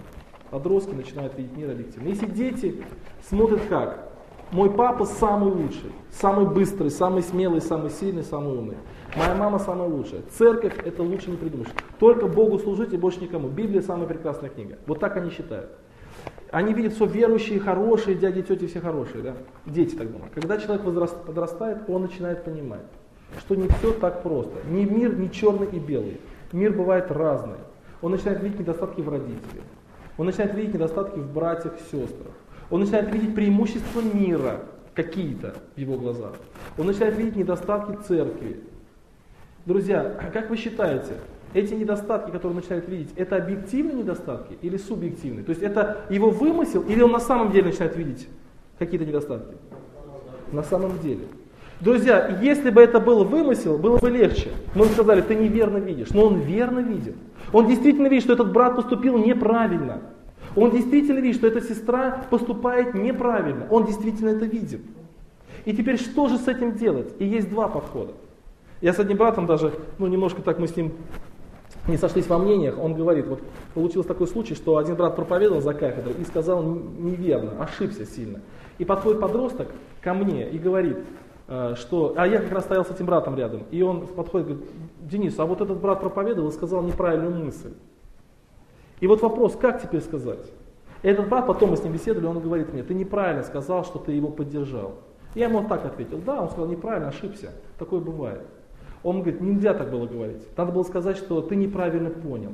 Если дети смотрят как? Мой папа самый лучший, самый быстрый, самый смелый, самый сильный, самый умный. Моя мама самая лучшая. Церковь это лучше не придумаешь. Только Богу служить и больше никому. Библия самая прекрасная книга. Вот так они считают. Они видят, что верующие хорошие, дяди, тети все хорошие. Да? Дети так думают. Когда человек подрастает, он начинает понимать, что не все так просто. Мир не черный и белый. Мир бывает разный. Он начинает видеть недостатки в родителях. Он начинает видеть недостатки в братьях, сестрах. Он начинает видеть преимущества мира какие-то в его глазах. Он начинает видеть недостатки церкви. Друзья, как вы считаете, эти недостатки, которые он начинает видеть, это объективные недостатки или субъективные? То есть это его вымысел или он на самом деле начинает видеть какие-то недостатки? На самом деле. Друзья, если бы это был вымысел, было бы легче. Мы бы сказали, ты неверно видишь. Но он верно видит. Он действительно видит, что этот брат поступил неправильно. Он действительно видит, что эта сестра поступает неправильно. Он действительно это видит. И теперь что же с этим делать? И есть два подхода. Я с одним братом даже, немножко так мы с ним не сошлись во мнениях. Он говорит, вот получился такой случай, что один брат проповедовал за кафедрой и сказал неверно, ошибся сильно. И подходит подросток ко мне и говорит, что, я как раз стоял с этим братом рядом, и он подходит и говорит, Денис, а вот этот брат проповедовал и сказал неправильную мысль. И вот вопрос, как теперь сказать? Этот брат, потом мы с ним беседовали, он говорит мне, ты неправильно сказал, что ты его поддержал. Я ему вот так ответил, да, он сказал неправильно, ошибся, такое бывает. Он говорит, нельзя так было говорить, надо было сказать, что ты неправильно понял.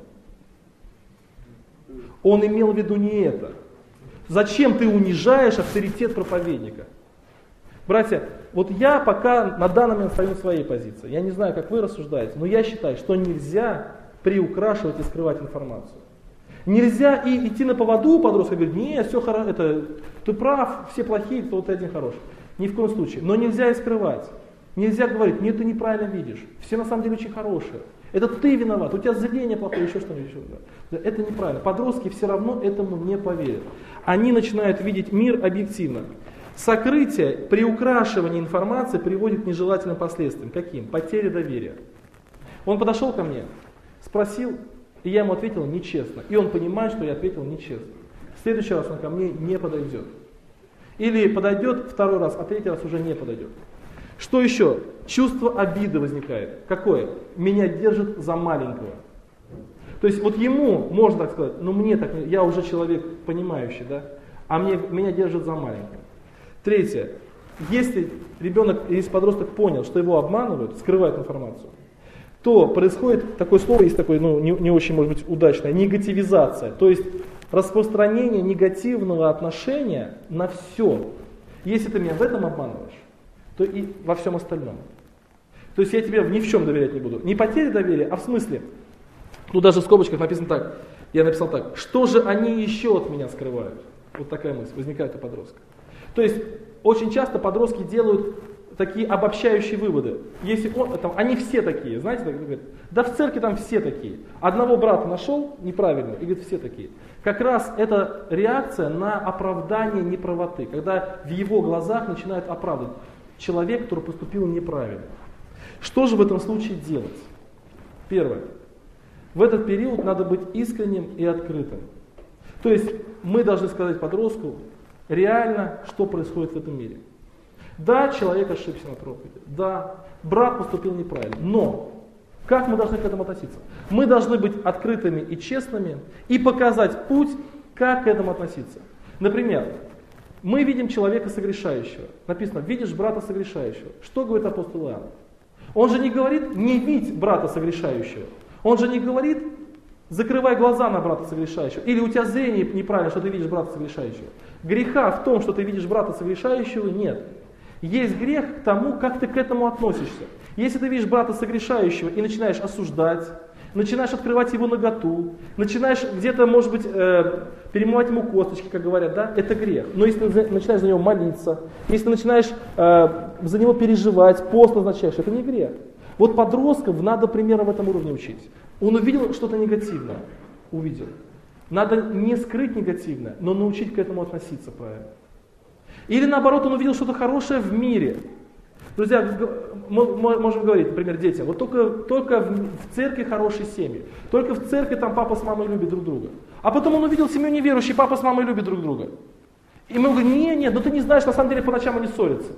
Он имел в виду не это. Зачем ты унижаешь авторитет проповедника? Братья, вот я пока на данный момент стою на своей позиции. Я не знаю, как вы рассуждаете, но я считаю, что нельзя приукрашивать и скрывать информацию. Нельзя идти на поводу у подростка и говорить, нет, все хорошо, ты прав, все плохие, то ты один хороший. Ни в коем случае. Но нельзя и скрывать. Нельзя говорить, нет, ты неправильно видишь. Все на самом деле очень хорошие. Это ты виноват, у тебя зрение плохое, еще что-нибудь. Это неправильно. Подростки все равно этому не поверят. Они начинают видеть мир объективно. Сокрытие, приукрашивание информации приводит к нежелательным последствиям. Каким? Потеря доверия. Он подошел ко мне, спросил, и я ему ответил нечестно. И он понимает, что я ответил нечестно. В следующий раз он ко мне не подойдет. Или подойдет второй раз, а третий раз уже не подойдет. Что еще? Чувство обиды возникает. Какое? Меня держат за маленького. То есть вот ему можно так сказать, но мне так, я уже человек понимающий, да, а меня держат за маленьким. Третье. Если ребенок или подросток понял, что его обманывают, скрывают информацию, то происходит такое слово, есть такое, не очень, может быть, удачное, негативизация. То есть распространение негативного отношения на все. Если ты меня в этом обманываешь, то и во всем остальном. То есть я тебе ни в чем доверять не буду. Не потеря доверия, а в смысле, даже в скобочках написано так, я написал так, что же они еще от меня скрывают? Вот такая мысль возникает у подростка. То есть очень часто подростки делают такие обобщающие выводы. Если они все такие, знаете, так говорят, да в церкви там все такие. Одного брата нашел неправильно и говорит, все такие. Как раз это реакция на оправдание неправоты, когда в его глазах начинают оправдывать человек, который поступил неправильно. Что же в этом случае делать? Первое. В этот период надо быть искренним и открытым. То есть мы должны сказать подростку реально, что происходит в этом мире. Да, человек ошибся на проповеди. Да, брат поступил неправильно. Но как мы должны к этому относиться? Мы должны быть открытыми и честными и показать путь, как к этому относиться. Например, мы видим человека согрешающего. Написано, видишь брата согрешающего. Что говорит апостол Иоанн? Он же не говорит, не видь брата согрешающего. Он же не говорит, закрывай глаза на брата согрешающего. Или у тебя зрение неправильно, что ты видишь брата согрешающего. Греха в том, что ты видишь брата согрешающего, нет. Есть грех к тому, как ты к этому относишься. Если ты видишь брата согрешающего и начинаешь осуждать, начинаешь открывать его наготу, начинаешь где-то, может быть, перемывать ему косточки, как говорят, да, это грех. Но если ты начинаешь за него молиться, если ты начинаешь за него переживать, пост назначаешь, это не грех. Вот подростков надо примерно в этом уровне учить. Он увидел что-то негативное, увидел. Надо не скрыть негативное, но научить к этому относиться правильно. Или наоборот, он увидел что-то хорошее в мире. Друзья, мы можем говорить, например, детям, вот только в церкви хорошие семьи, только в церкви там папа с мамой любят друг друга. А потом он увидел семью неверующую, папа с мамой любят друг друга. И мы говорим, нет, ну ты не знаешь, на самом деле по ночам они ссорятся.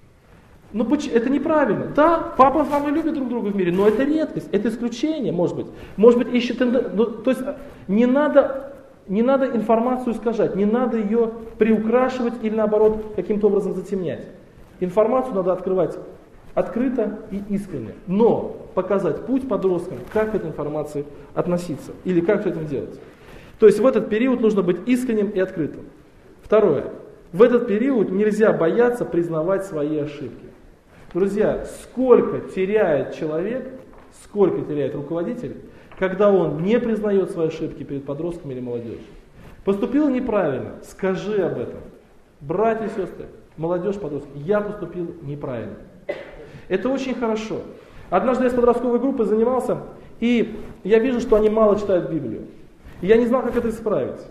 Ну это неправильно. Да, папа с мамой любят друг друга в мире, но это редкость, это исключение, может быть. Может быть, ищет то есть не надо информацию искажать, не надо ее приукрашивать или наоборот каким-то образом затемнять. Информацию надо открывать открыто и искренне, но показать путь подросткам, как к этой информации относиться или как с этим делать. То есть в этот период нужно быть искренним и открытым. Второе. В этот период нельзя бояться признавать свои ошибки. Друзья, сколько теряет человек, сколько теряет руководитель, когда он не признает свои ошибки перед подростками или молодежью. Поступил неправильно, скажи об этом. Братья и сестры, молодежь, подростки, я поступил неправильно. Это очень хорошо. Однажды я с подростковой группой занимался, и я вижу, что они мало читают Библию. И я не знал, как это исправить.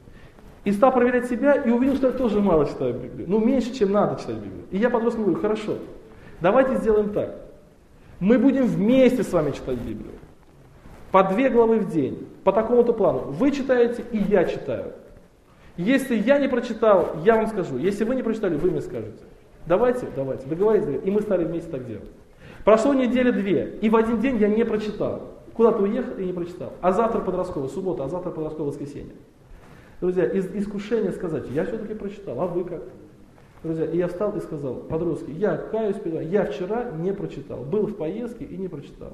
И стал проверять себя, и увидел, что я тоже мало читаю Библию. Ну, меньше, чем надо читать Библию. И я подросткам говорю, хорошо, давайте сделаем так. Мы будем вместе с вами читать Библию. По 2 главы в день, по такому-то плану. Вы читаете, и я читаю. Если я не прочитал, я вам скажу. Если вы не прочитали, вы мне скажете. Давайте, договорились. И мы стали вместе так делать. Прошло неделя 2, и в один день я не прочитал. Куда-то уехал и не прочитал. А завтра подростковая суббота, а завтра подростковое воскресенье. Друзья, из искушения сказать, я все-таки прочитал, а вы как? Друзья, и я встал и сказал, подростки, я каюсь перед вами, я вчера не прочитал, был в поездке и не прочитал.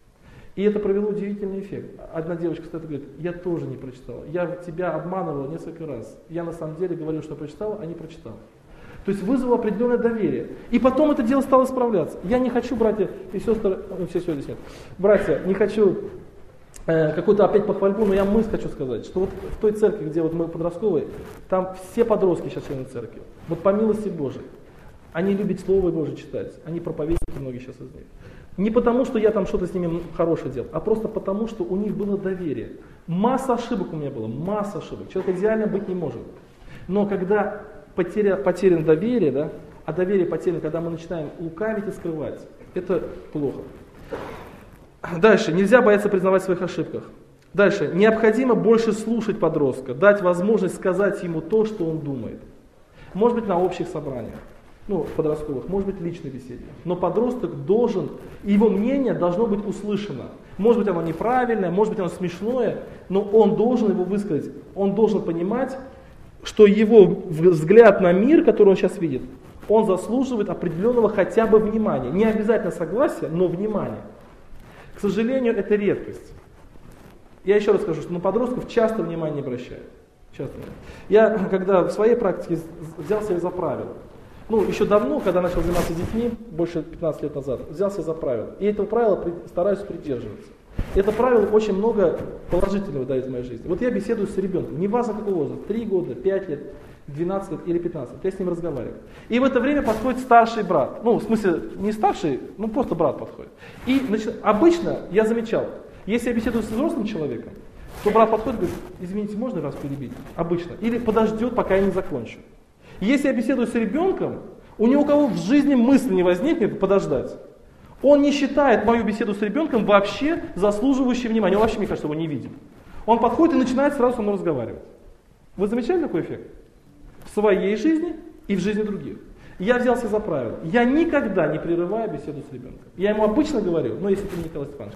И это провело удивительный эффект. Одна девочка стоит и говорит, я тоже не прочитала, я тебя обманывала несколько раз. Я на самом деле говорил, что прочитала, а не прочитала. То есть вызвало определенное доверие. И потом это дело стало исправляться. Я не хочу, братья и сестры, все здесь нет. Братья, не хочу какую-то опять похвальбу, но я мысль хочу сказать, что вот в той церкви, где вот мы подростковые, там все подростки сейчас члены церкви. Вот по милости Божией. Они любят Слово Божие читать. Они проповедники, многие сейчас из них. Не потому, что я там что-то с ними хорошее делал, а просто потому, что у них было доверие. Масса ошибок у меня было, масса ошибок. Человек идеально быть не может. Но когда потеряно доверие, да, а доверие потеряно, когда мы начинаем лукавить и скрывать, это плохо. Дальше, нельзя бояться признавать в своих ошибках. Дальше, необходимо больше слушать подростка, дать возможность сказать ему то, что он думает. Может быть, на общих собраниях, подростковых, может быть, в личной беседе. Но подросток должен, его мнение должно быть услышано. Может быть, оно неправильное, может быть, оно смешное, но он должен его высказать. Он должен понимать, что его взгляд на мир, который он сейчас видит, он заслуживает определенного хотя бы внимания. Не обязательно согласия, но внимания. К сожалению, это редкость. Я еще раз скажу, что на подростков часто внимания не обращают. Часто. Я, когда в своей практике взял себе за правило, еще давно, когда начал заниматься с детьми, больше 15 лет назад, взял себе за правило. И этого правила стараюсь придерживаться. Это правило очень много положительного дает в моей жизни. Вот я беседую с ребенком, неважно какого возраста, 3 года, 5 лет, 12 лет или 15 лет, я с ним разговариваю. И в это время подходит старший брат. В смысле, не старший, просто брат подходит. И обычно я замечал, если я беседую с взрослым человеком, то брат подходит и говорит: извините, можно вас перебить? Обычно. Или подождет, пока я не закончу. Если я беседую с ребенком, у него у кого в жизни мысли не возникнет подождать. Он не считает мою беседу с ребенком вообще заслуживающей внимания. Он вообще, мне кажется, его не видит. Он подходит и начинает сразу со мной разговаривать. Вы замечали такой эффект? В своей жизни и в жизни других. Я взялся за правило. Я никогда не прерываю беседу с ребенком. Я ему обычно говорю, если это не Николай Степанович,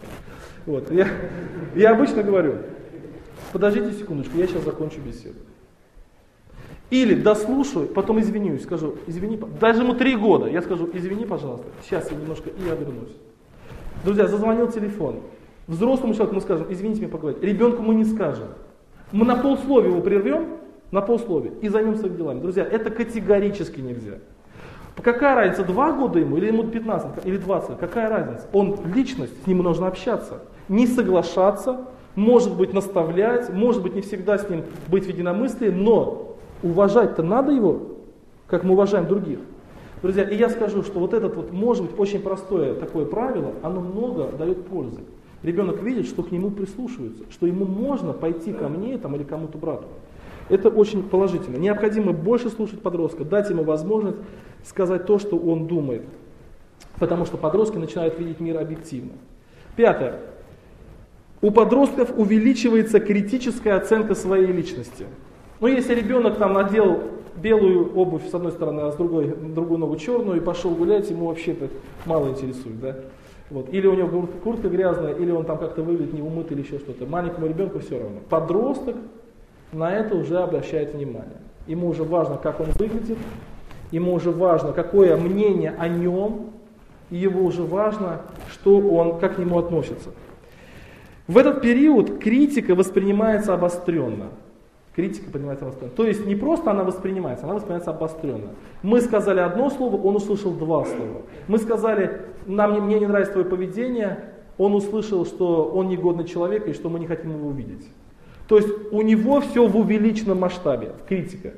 я обычно говорю: подождите секундочку, я сейчас закончу беседу. Или дослушаю, потом извинюсь, скажу: извини, даже ему 3 года, я скажу: извини, пожалуйста, сейчас я немножко и я вернусь. Друзья, зазвонил телефон. Взрослому человеку мы скажем: извините, мне поговорить. Ребенку мы не скажем. Мы на полсловия его прервем, на полсловия, и займемся своими делами. Друзья, это категорически нельзя. Какая разница, 2 года ему, или ему 15, или 20, какая разница? Он личность, с ним нужно общаться, не соглашаться, может быть наставлять, может быть не всегда с ним быть в единомыслии, но уважать-то надо его, как мы уважаем других. Друзья, и я скажу, что вот это может быть очень простое такое правило, оно много дает пользы. Ребенок видит, что к нему прислушиваются, что ему можно пойти ко мне или кому-то брату. Это очень положительно. Необходимо больше слушать подростка, дать ему возможность сказать то, что он думает. Потому что подростки начинают видеть мир объективно. 5. У подростков увеличивается критическая оценка своей личности. Если ребенок надел белую обувь с одной стороны, а с другую ногу черную и пошел гулять, ему вообще-то мало интересует. Да? Или у него куртка грязная, или он как-то выглядит неумытый или еще что-то. Маленькому ребенку все равно. Подросток на это уже обращает внимание. Ему уже важно, как он выглядит, ему уже важно, какое мнение о нем, и ему уже важно, как к нему относится. В этот период критика воспринимается обостренно. То есть не просто она воспринимается обостренно. Мы сказали одно слово, он услышал 2 слова. Мы сказали: мне не нравится твое поведение, он услышал, что он негодный человек и что мы не хотим его увидеть. То есть у него все в увеличенном масштабе, критика.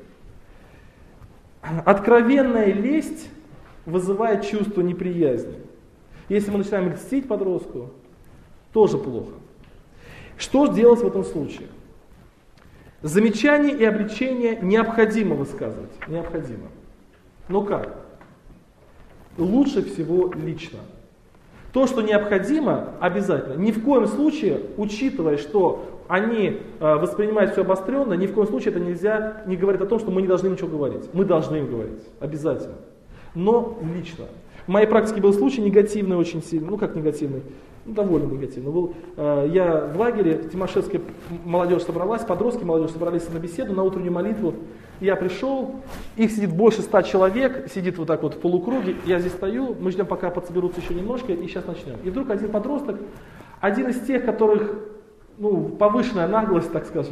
Откровенная лесть вызывает чувство неприязни. Если мы начинаем льстить подростку, тоже плохо. Что делать в этом случае? Замечания и обличения необходимо высказывать. Необходимо. Но как? Лучше всего лично. То, что необходимо, обязательно. Ни в коем случае, учитывая, что они воспринимают все обостренно, ни в коем случае это нельзя не говорить о том, что мы не должны ничего говорить. Мы должны им говорить. Обязательно. Но лично. В моей практике был случай негативный очень сильно. Как негативный? Довольно негативно. Я в лагере, в Тимошевске молодежь собралась, подростки, молодежь собрались на беседу, на утреннюю молитву. Я пришел, их сидит больше 100 человек, сидит в полукруге, я здесь стою, мы ждем, пока подсоберутся еще немножко, и сейчас начнем. И вдруг один подросток, один из тех, которых, повышенная наглость, так скажем,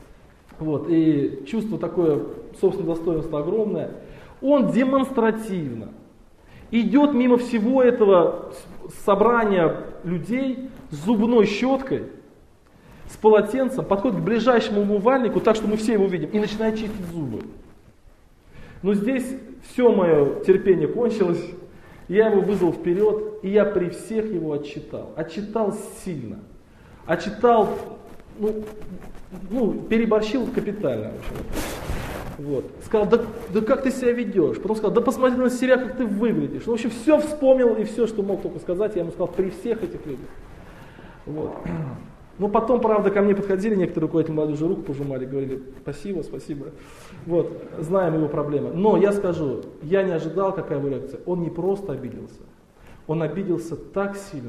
и чувство такое, собственное достоинство огромное, он демонстративно идет мимо всего этого собрания людей с зубной щеткой, с полотенцем, подходит к ближайшему умывальнику, так что мы все его видим, и начинает чистить зубы. Но здесь все мое терпение кончилось, я его вызвал вперед, и я при всех его отчитал. Отчитал сильно. Отчитал, переборщил капитально. Сказал: да как ты себя ведешь? Потом сказал: да посмотри на себя, как ты выглядишь. В общем, все вспомнил, и все, что мог только сказать, я ему сказал при всех этих людях. Потом, правда, ко мне подходили некоторые руководители молодежи, руку пожимали, говорили: спасибо, спасибо. Знаем его проблемы. Но я скажу, я не ожидал, какая его реакция. Он не просто обиделся. Он обиделся так сильно,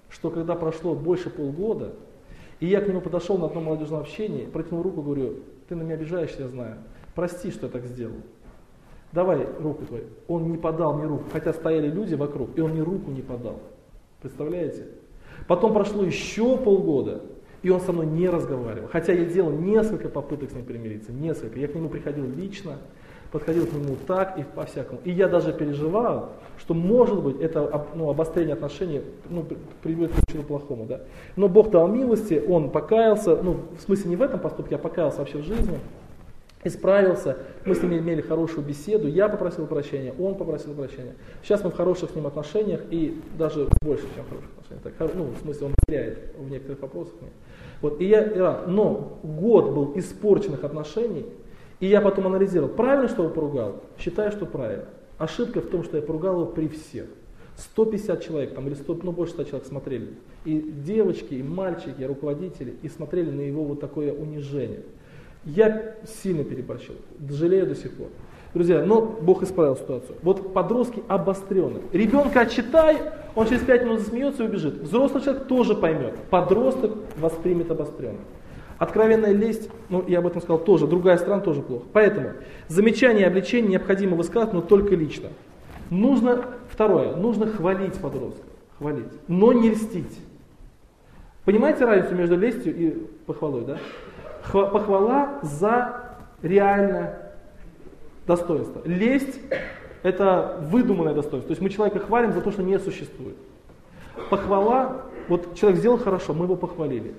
что когда прошло больше полгода, и я к нему подошел на одном молодежном общении, протянул руку, говорю, ты на меня обижаешься, я знаю, прости, что я так сделал. Давай руку твою. Он не подал мне руку, хотя стояли люди вокруг, и он мне руку не подал. Представляете? Потом прошло еще полгода, и он со мной не разговаривал. Хотя я делал несколько попыток с ним примириться, несколько. Я к нему приходил лично, подходил к нему так и по-всякому. И я даже переживал, что может быть это обострение отношений приведет к чему-то плохому. Да? Но Бог дал милости, он покаялся, в смысле не в этом поступке, а покаялся вообще в жизни. Исправился, мы с ним имели хорошую беседу, я попросил прощения, он попросил прощения. Сейчас мы в хороших с ним отношениях и даже больше, чем в хороших отношениях. Так, в смысле он теряет в некоторых вопросах. Вот, но год был испорченных отношений, и я потом анализировал, правильно, что его поругал? Считаю, что правильно. Ошибка в том, что я поругал его при всех. 150 человек, там, или 100, больше 100 человек смотрели. И девочки, и мальчики, и руководители, и смотрели на его вот такое унижение. Я сильно переборщил, жалею до сих пор. Друзья, но Бог исправил ситуацию. Вот подростки обостренные. Ребенка отчитай, он через 5 минут засмеется и убежит. Взрослый человек тоже поймет. Подросток воспримет обостренно. Откровенная лесть, я об этом сказал, тоже, другая сторона тоже плохо. Поэтому замечания и обличения необходимо высказывать, но только лично. Второе, нужно хвалить подростка, хвалить, но не льстить. Понимаете разницу между лестью и похвалой, да? Похвала за реальное достоинство. Лесть – это выдуманное достоинство. То есть мы человека хвалим за то, что не существует. Похвала, вот человек сделал хорошо, мы его похвалили.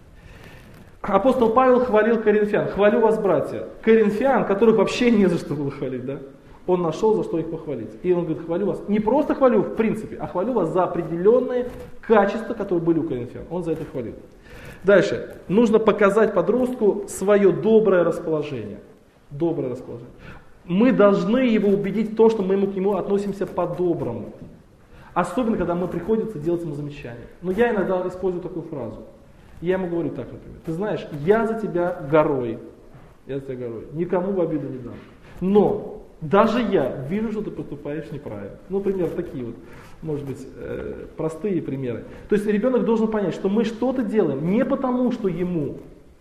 Апостол Павел хвалил коринфян. Хвалю вас, братья. Коринфян, которых вообще не за что было хвалить, да? Он нашел, за что их похвалить. И он говорит, хвалю вас. Не просто хвалю в принципе, а хвалю вас за определенные качества, которые были у коринфян. Он за это хвалил. Дальше. Нужно показать подростку свое доброе расположение. Доброе расположение. Мы должны его убедить в том, что мы к нему относимся по-доброму. Особенно, когда мы приходится делать ему замечания. Но я иногда использую такую фразу. Я ему говорю так, например. Ты знаешь, я за тебя горой. Я за тебя горой. Никому в обиду не дам. Но даже я вижу, что ты поступаешь неправильно. Например, такие вот. Может быть, простые примеры. То есть ребенок должен понять, что мы что-то делаем не потому, что ему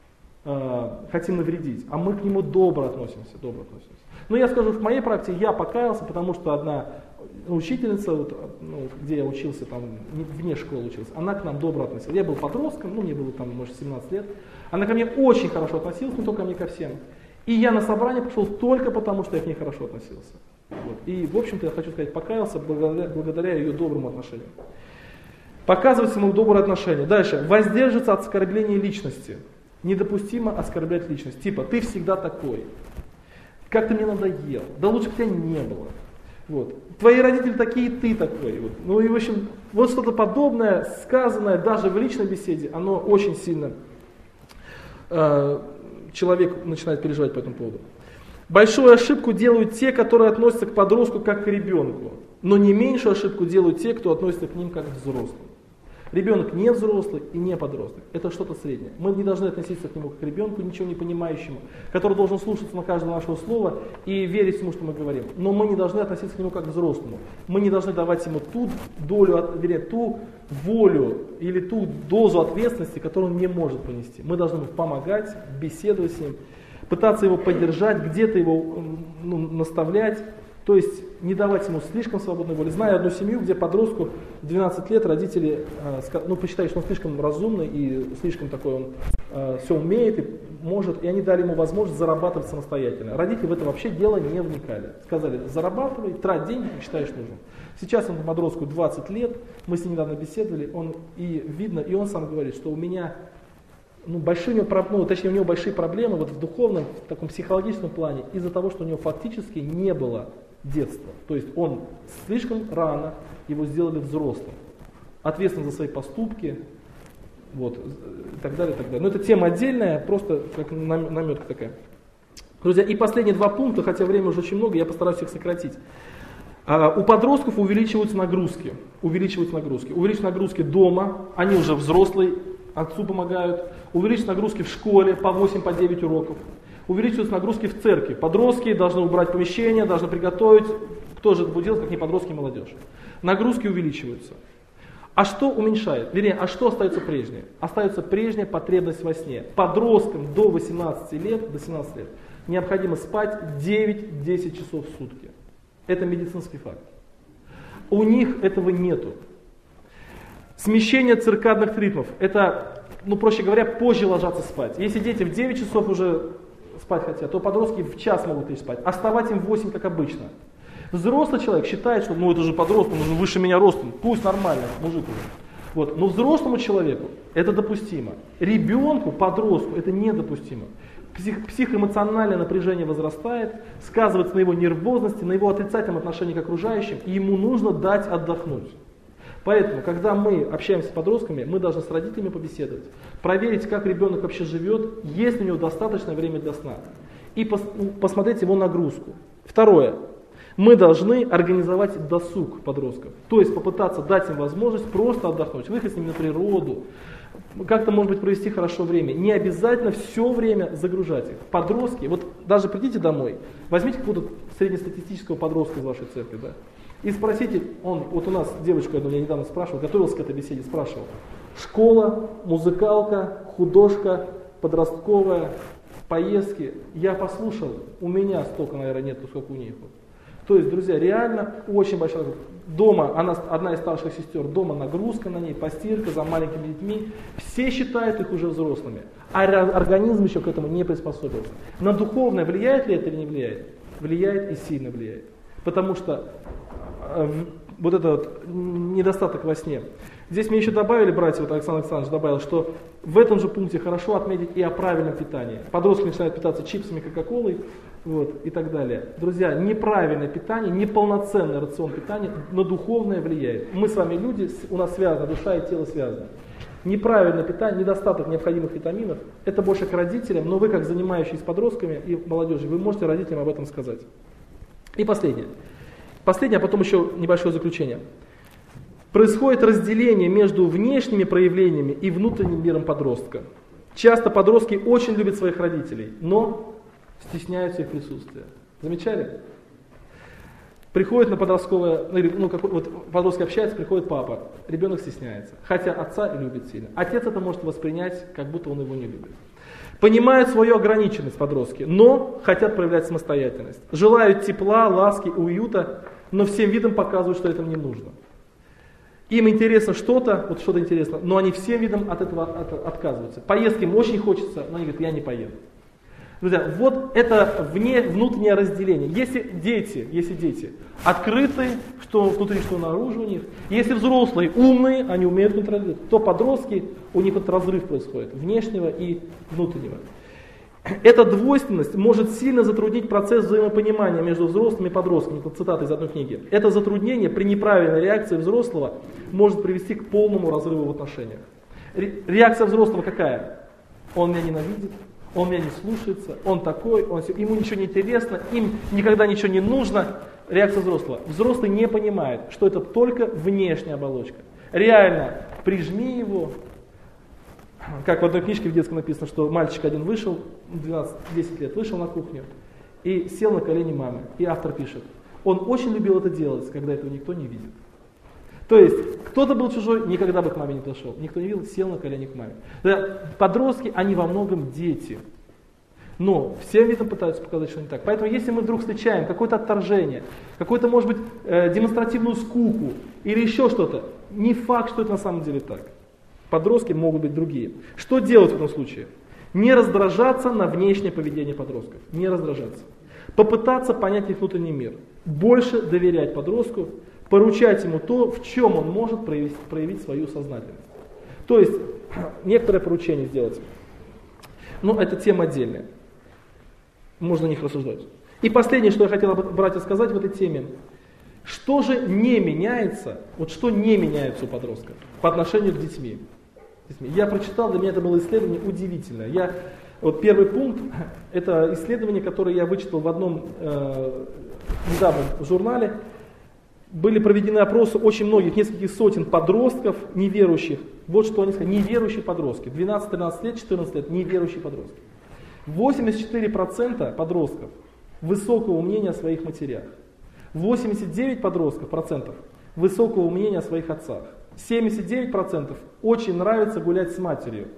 хотим навредить, а мы к нему добро относимся. Но я скажу, в моей практике я покаялся, потому что одна учительница, где я учился, там, вне школы учился, она к нам добро относилась. Я был подростком, мне было там, может, 17 лет. Она ко мне очень хорошо относилась, не только ко мне, ко всем. И я на собрание пошел только потому, что я к ней хорошо относился. Вот. И, в общем-то, я хочу сказать, покаялся благодаря ее доброму отношению. Показывать ему доброе отношение. Дальше. Воздерживаться от оскорбления личности. Недопустимо оскорблять личность. Типа, ты всегда такой. Как ты мне надоел. Да лучше бы тебя не было. Вот. Твои родители такие, ты такой. Вот. И, в общем, вот что-то подобное, сказанное даже в личной беседе, оно очень сильно человек начинает переживать по этому поводу. Большую ошибку делают те, которые относятся к подростку как к ребенку, но не меньшую ошибку делают те, кто относится к ним как к взрослым. Ребенок не взрослый и не подросток, это что-то среднее. Мы не должны относиться к нему как к ребенку, ничего не понимающему, который должен слушаться на каждое нашего слова и верить всему, что мы говорим. Но мы не должны относиться к нему как к взрослому. Мы не должны давать ему ту долю, ту волю или ту дозу ответственности, которую он не может понести. Мы должны ему помогать, беседовать с ним, пытаться его поддержать, где-то его наставлять, то есть не давать ему слишком свободной воли. Знаю одну семью, где подростку 12 лет родители посчитали, что он слишком разумный и слишком такой, он все умеет и может, и они дали ему возможность зарабатывать самостоятельно. Родители в это вообще дело не вникали. Сказали, зарабатывай, трать деньги, как считаешь нужным. Сейчас он подростку 20 лет, мы с ним недавно беседовали, и он сам говорит, что у меня у него большие проблемы в духовном, в таком психологическом плане, из-за того, что у него фактически не было детства. То есть он слишком рано его сделали взрослым, ответственным за свои поступки, и так далее, и так далее. Но это тема отдельная, просто как наметка такая. Друзья, и последние 2 пункта, хотя времени уже очень много, я постараюсь их сократить. У подростков увеличиваются нагрузки. Увеличиваются нагрузки дома, они уже взрослые, отцу помогают. Увеличиваются нагрузки в школе по 8, по 9 уроков. Увеличиваются нагрузки в церкви. Подростки должны убрать помещение, должны приготовить. Кто же это будет делать, как не подростки и молодежь. Нагрузки увеличиваются. А что уменьшает? Вернее, а что остается прежнее? Остается прежняя потребность во сне. Подросткам до 18 лет необходимо спать 9-10 часов в сутки. Это медицинский факт. У них этого нету. Смещение циркадных ритмов. Это, проще говоря, позже ложатся спать. Если дети в 9 часов уже спать хотят, то подростки в час могут лечь спать. Оставать им в 8, как обычно. Взрослый человек считает, что это же подросток, он же выше меня ростом, пусть нормально, мужик уже. Но взрослому человеку это допустимо. Ребенку, подростку это недопустимо. Психоэмоциональное напряжение возрастает, сказывается на его нервозности, на его отрицательном отношении к окружающим, и ему нужно дать отдохнуть. Поэтому, когда мы общаемся с подростками, мы должны с родителями побеседовать, проверить, как ребенок вообще живет, есть ли у него достаточное время для сна, и посмотреть его нагрузку. Второе. Мы должны организовать досуг подростков, то есть попытаться дать им возможность просто отдохнуть, выехать с ними на природу, как-то, может быть, провести хорошо время. Не обязательно все время загружать их. Подростки, даже придите домой, возьмите какого-то среднестатистического подростка из вашей церкви, да, и спросите, у нас девочку одну, я недавно спрашивал, готовился к этой беседе, спрашивал, школа, музыкалка, художка, подростковая, поездки, я послушал, у меня столько, наверное, нет, сколько у них. То есть, друзья, реально очень большая нагрузка. Дома, одна из старших сестер, дома нагрузка на ней, постирка за маленькими детьми. Все считают их уже взрослыми, а организм еще к этому не приспособился. На духовное влияет ли это или не влияет? Влияет и сильно влияет. Потому что этот недостаток во сне. Здесь мне еще добавили, братья, Александр Александрович добавил, что в этом же пункте хорошо отметить и о правильном питании. Подростки начинают питаться чипсами, кока-колой, и так далее. Друзья, неправильное питание, неполноценный рацион питания на духовное влияет. Мы с вами люди, у нас связано, душа и тело связаны. Неправильное питание, недостаток необходимых витаминов, это больше к родителям, но вы, как занимающиеся подростками и молодежью, вы можете родителям об этом сказать. И последнее, а потом еще небольшое заключение. Происходит разделение между внешними проявлениями и внутренним миром подростка. Часто подростки очень любят своих родителей, но стесняются их присутствия. Замечали? Приходит на подростковое, подростки общаются, приходит папа, ребенок стесняется, хотя отца любит сильно. Отец это может воспринять, как будто он его не любит. Понимают свою ограниченность подростки, но хотят проявлять самостоятельность. Желают тепла, ласки, уюта, но всем видом показывают, что это им не нужно. Им интересно что-то интересно, но они всем видом от этого отказываются. Поездки им очень хочется, но они говорят, я не поеду. Друзья, это внутреннее разделение. Если дети открыты, что внутри, что наружу у них, если взрослые умные, они умеют контролировать, то подростки, у них разрыв происходит, внешнего и внутреннего. Эта двойственность может сильно затруднить процесс взаимопонимания между взрослыми и подростками. Это цитата из одной книги. Это затруднение при неправильной реакции взрослого может привести к полному разрыву в отношениях. Реакция взрослого какая? Он меня ненавидит, он меня не слушается, он такой, ему ничего не интересно, им никогда ничего не нужно. Реакция взрослого. Взрослый не понимает, что это только внешняя оболочка. Реально, прижми его. Как в одной книжке в детском написано, что мальчик один вышел, 12-10 лет, вышел на кухню и сел на колени мамы. И автор пишет, он очень любил это делать, когда этого никто не видит. То есть, кто-то был чужой, никогда бы к маме не подошел. Никто не видел, сел на колени к маме. Подростки, они во многом дети. Но всем видом пытаются показать, что не так. Поэтому, если мы вдруг встречаем какое-то отторжение, какую-то, может быть, демонстративную скуку или еще что-то, не факт, что это на самом деле так. Подростки могут быть другие. Что делать в этом случае? Не раздражаться на внешнее поведение подростков. Не раздражаться. Попытаться понять их внутренний мир. Больше доверять подростку, поручать ему то, в чем он может проявить свою сознательность. То есть, некоторое поручение сделать. Но это тема отдельная. Можно о них рассуждать. И последнее, что я хотел, братья, сказать в этой теме. Что же не меняется, что не меняется у подростка по отношению к детьми? Я прочитал, для меня это было исследование удивительное. Первый пункт, это исследование, которое я вычитал в одном недавнем журнале. Были проведены опросы очень многих, нескольких сотен подростков неверующих. Вот что они сказали, неверующие подростки. 12-13 лет, 14 лет, неверующие подростки. 84% подростков высокого мнения о своих матерях. 89% высокого мнения о своих отцах. 79% очень нравится гулять с матерью.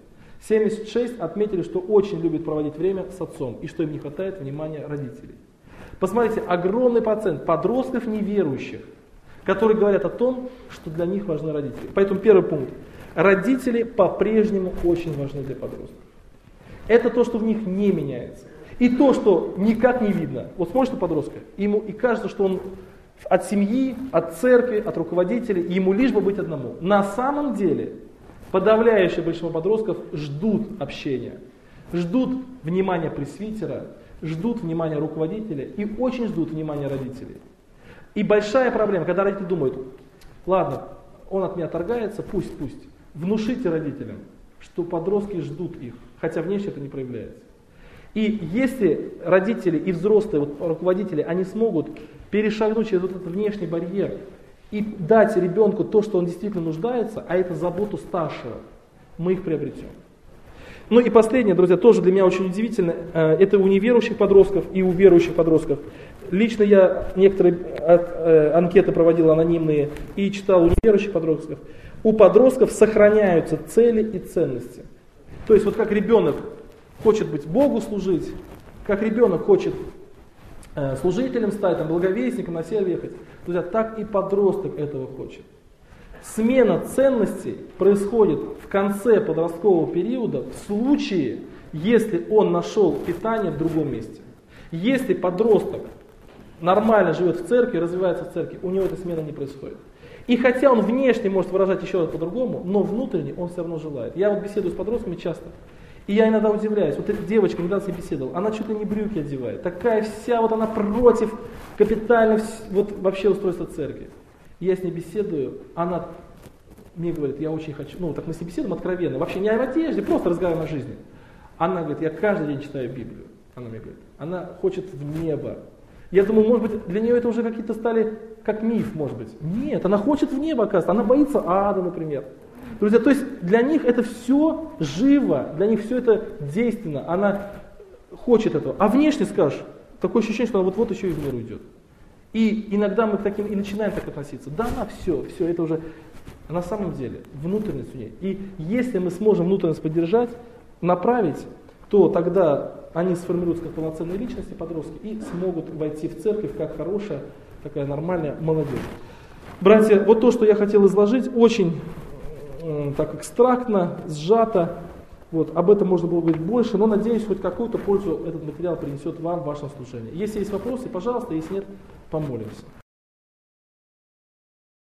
76% отметили, что очень любят проводить время с отцом и что им не хватает внимания родителей. Посмотрите, огромный процент подростков неверующих, которые говорят о том, что для них важны родители. Поэтому первый пункт. Родители по-прежнему очень важны для подростков. Это то, что в них не меняется. И то, что никак не видно. Вот смотришь на подростка, ему и кажется, что он от семьи, от церкви, от руководителей, ему лишь бы быть одному. На самом деле подавляющее большинство подростков ждут общения, ждут внимания пресвитера, ждут внимания руководителя и очень ждут внимания родителей. И большая проблема, когда родители думают, ладно, он от меня отторгается, пусть. Внушите родителям, что подростки ждут их, хотя внешне это не проявляется. И если родители и взрослые руководители, они смогут перешагнуть через вот этот внешний барьер и дать ребенку то, что он действительно нуждается, а это заботу старшего, мы их приобретем. Ну и последнее, друзья, тоже для меня очень удивительно, это у неверующих подростков и у верующих подростков. Лично я некоторые анкеты проводил анонимные и читал у неверующих подростков. У подростков сохраняются цели и ценности. То есть вот как ребенок хочет быть Богу служить, как ребенок хочет служителем стать, благовестником, на север ехать, друзья, так и подросток этого хочет. Смена ценностей происходит в конце подросткового периода в случае, если он нашел питание в другом месте. Если подросток нормально живет в церкви, развивается в церкви, у него эта смена не происходит. И хотя он внешне может выражать еще раз по-другому, но внутренне он все равно желает. Я вот беседую с подростками часто, и я иногда удивляюсь. Вот эта девочка, недавно с ней беседовал, она чуть ли не брюки одевает. Такая вся, вот она против капитально вот вообще устройства церкви. Я с ней беседую, она мне говорит, я очень хочу, так мы с ней беседуем откровенно, вообще не о одежде, просто разговариваем о жизни. Она говорит, я каждый день читаю Библию. Она мне говорит, она хочет в небо. Я думаю, может быть, для нее это уже какие-то стали, как миф, может быть. Нет, она хочет в небо, оказывается, она боится ада, например. Друзья, то есть для них это все живо, для них все это действенно, она хочет этого. А внешне скажешь, такое ощущение, что она вот-вот еще и в мир уйдет. И иногда мы к таким и начинаем так относиться. Да, она все, это уже на самом деле внутренность у нее. И если мы сможем внутренность поддержать, направить, то тогда они сформируются как полноценные личности, подростки, и смогут войти в церковь как хорошая, такая нормальная молодежь. Братья, вот то, что я хотел изложить, очень так экстрактно, сжато. Вот, об этом можно было говорить больше, но надеюсь, хоть какую-то пользу этот материал принесет вам в вашем служении. Если есть вопросы, пожалуйста, если нет, помолимся.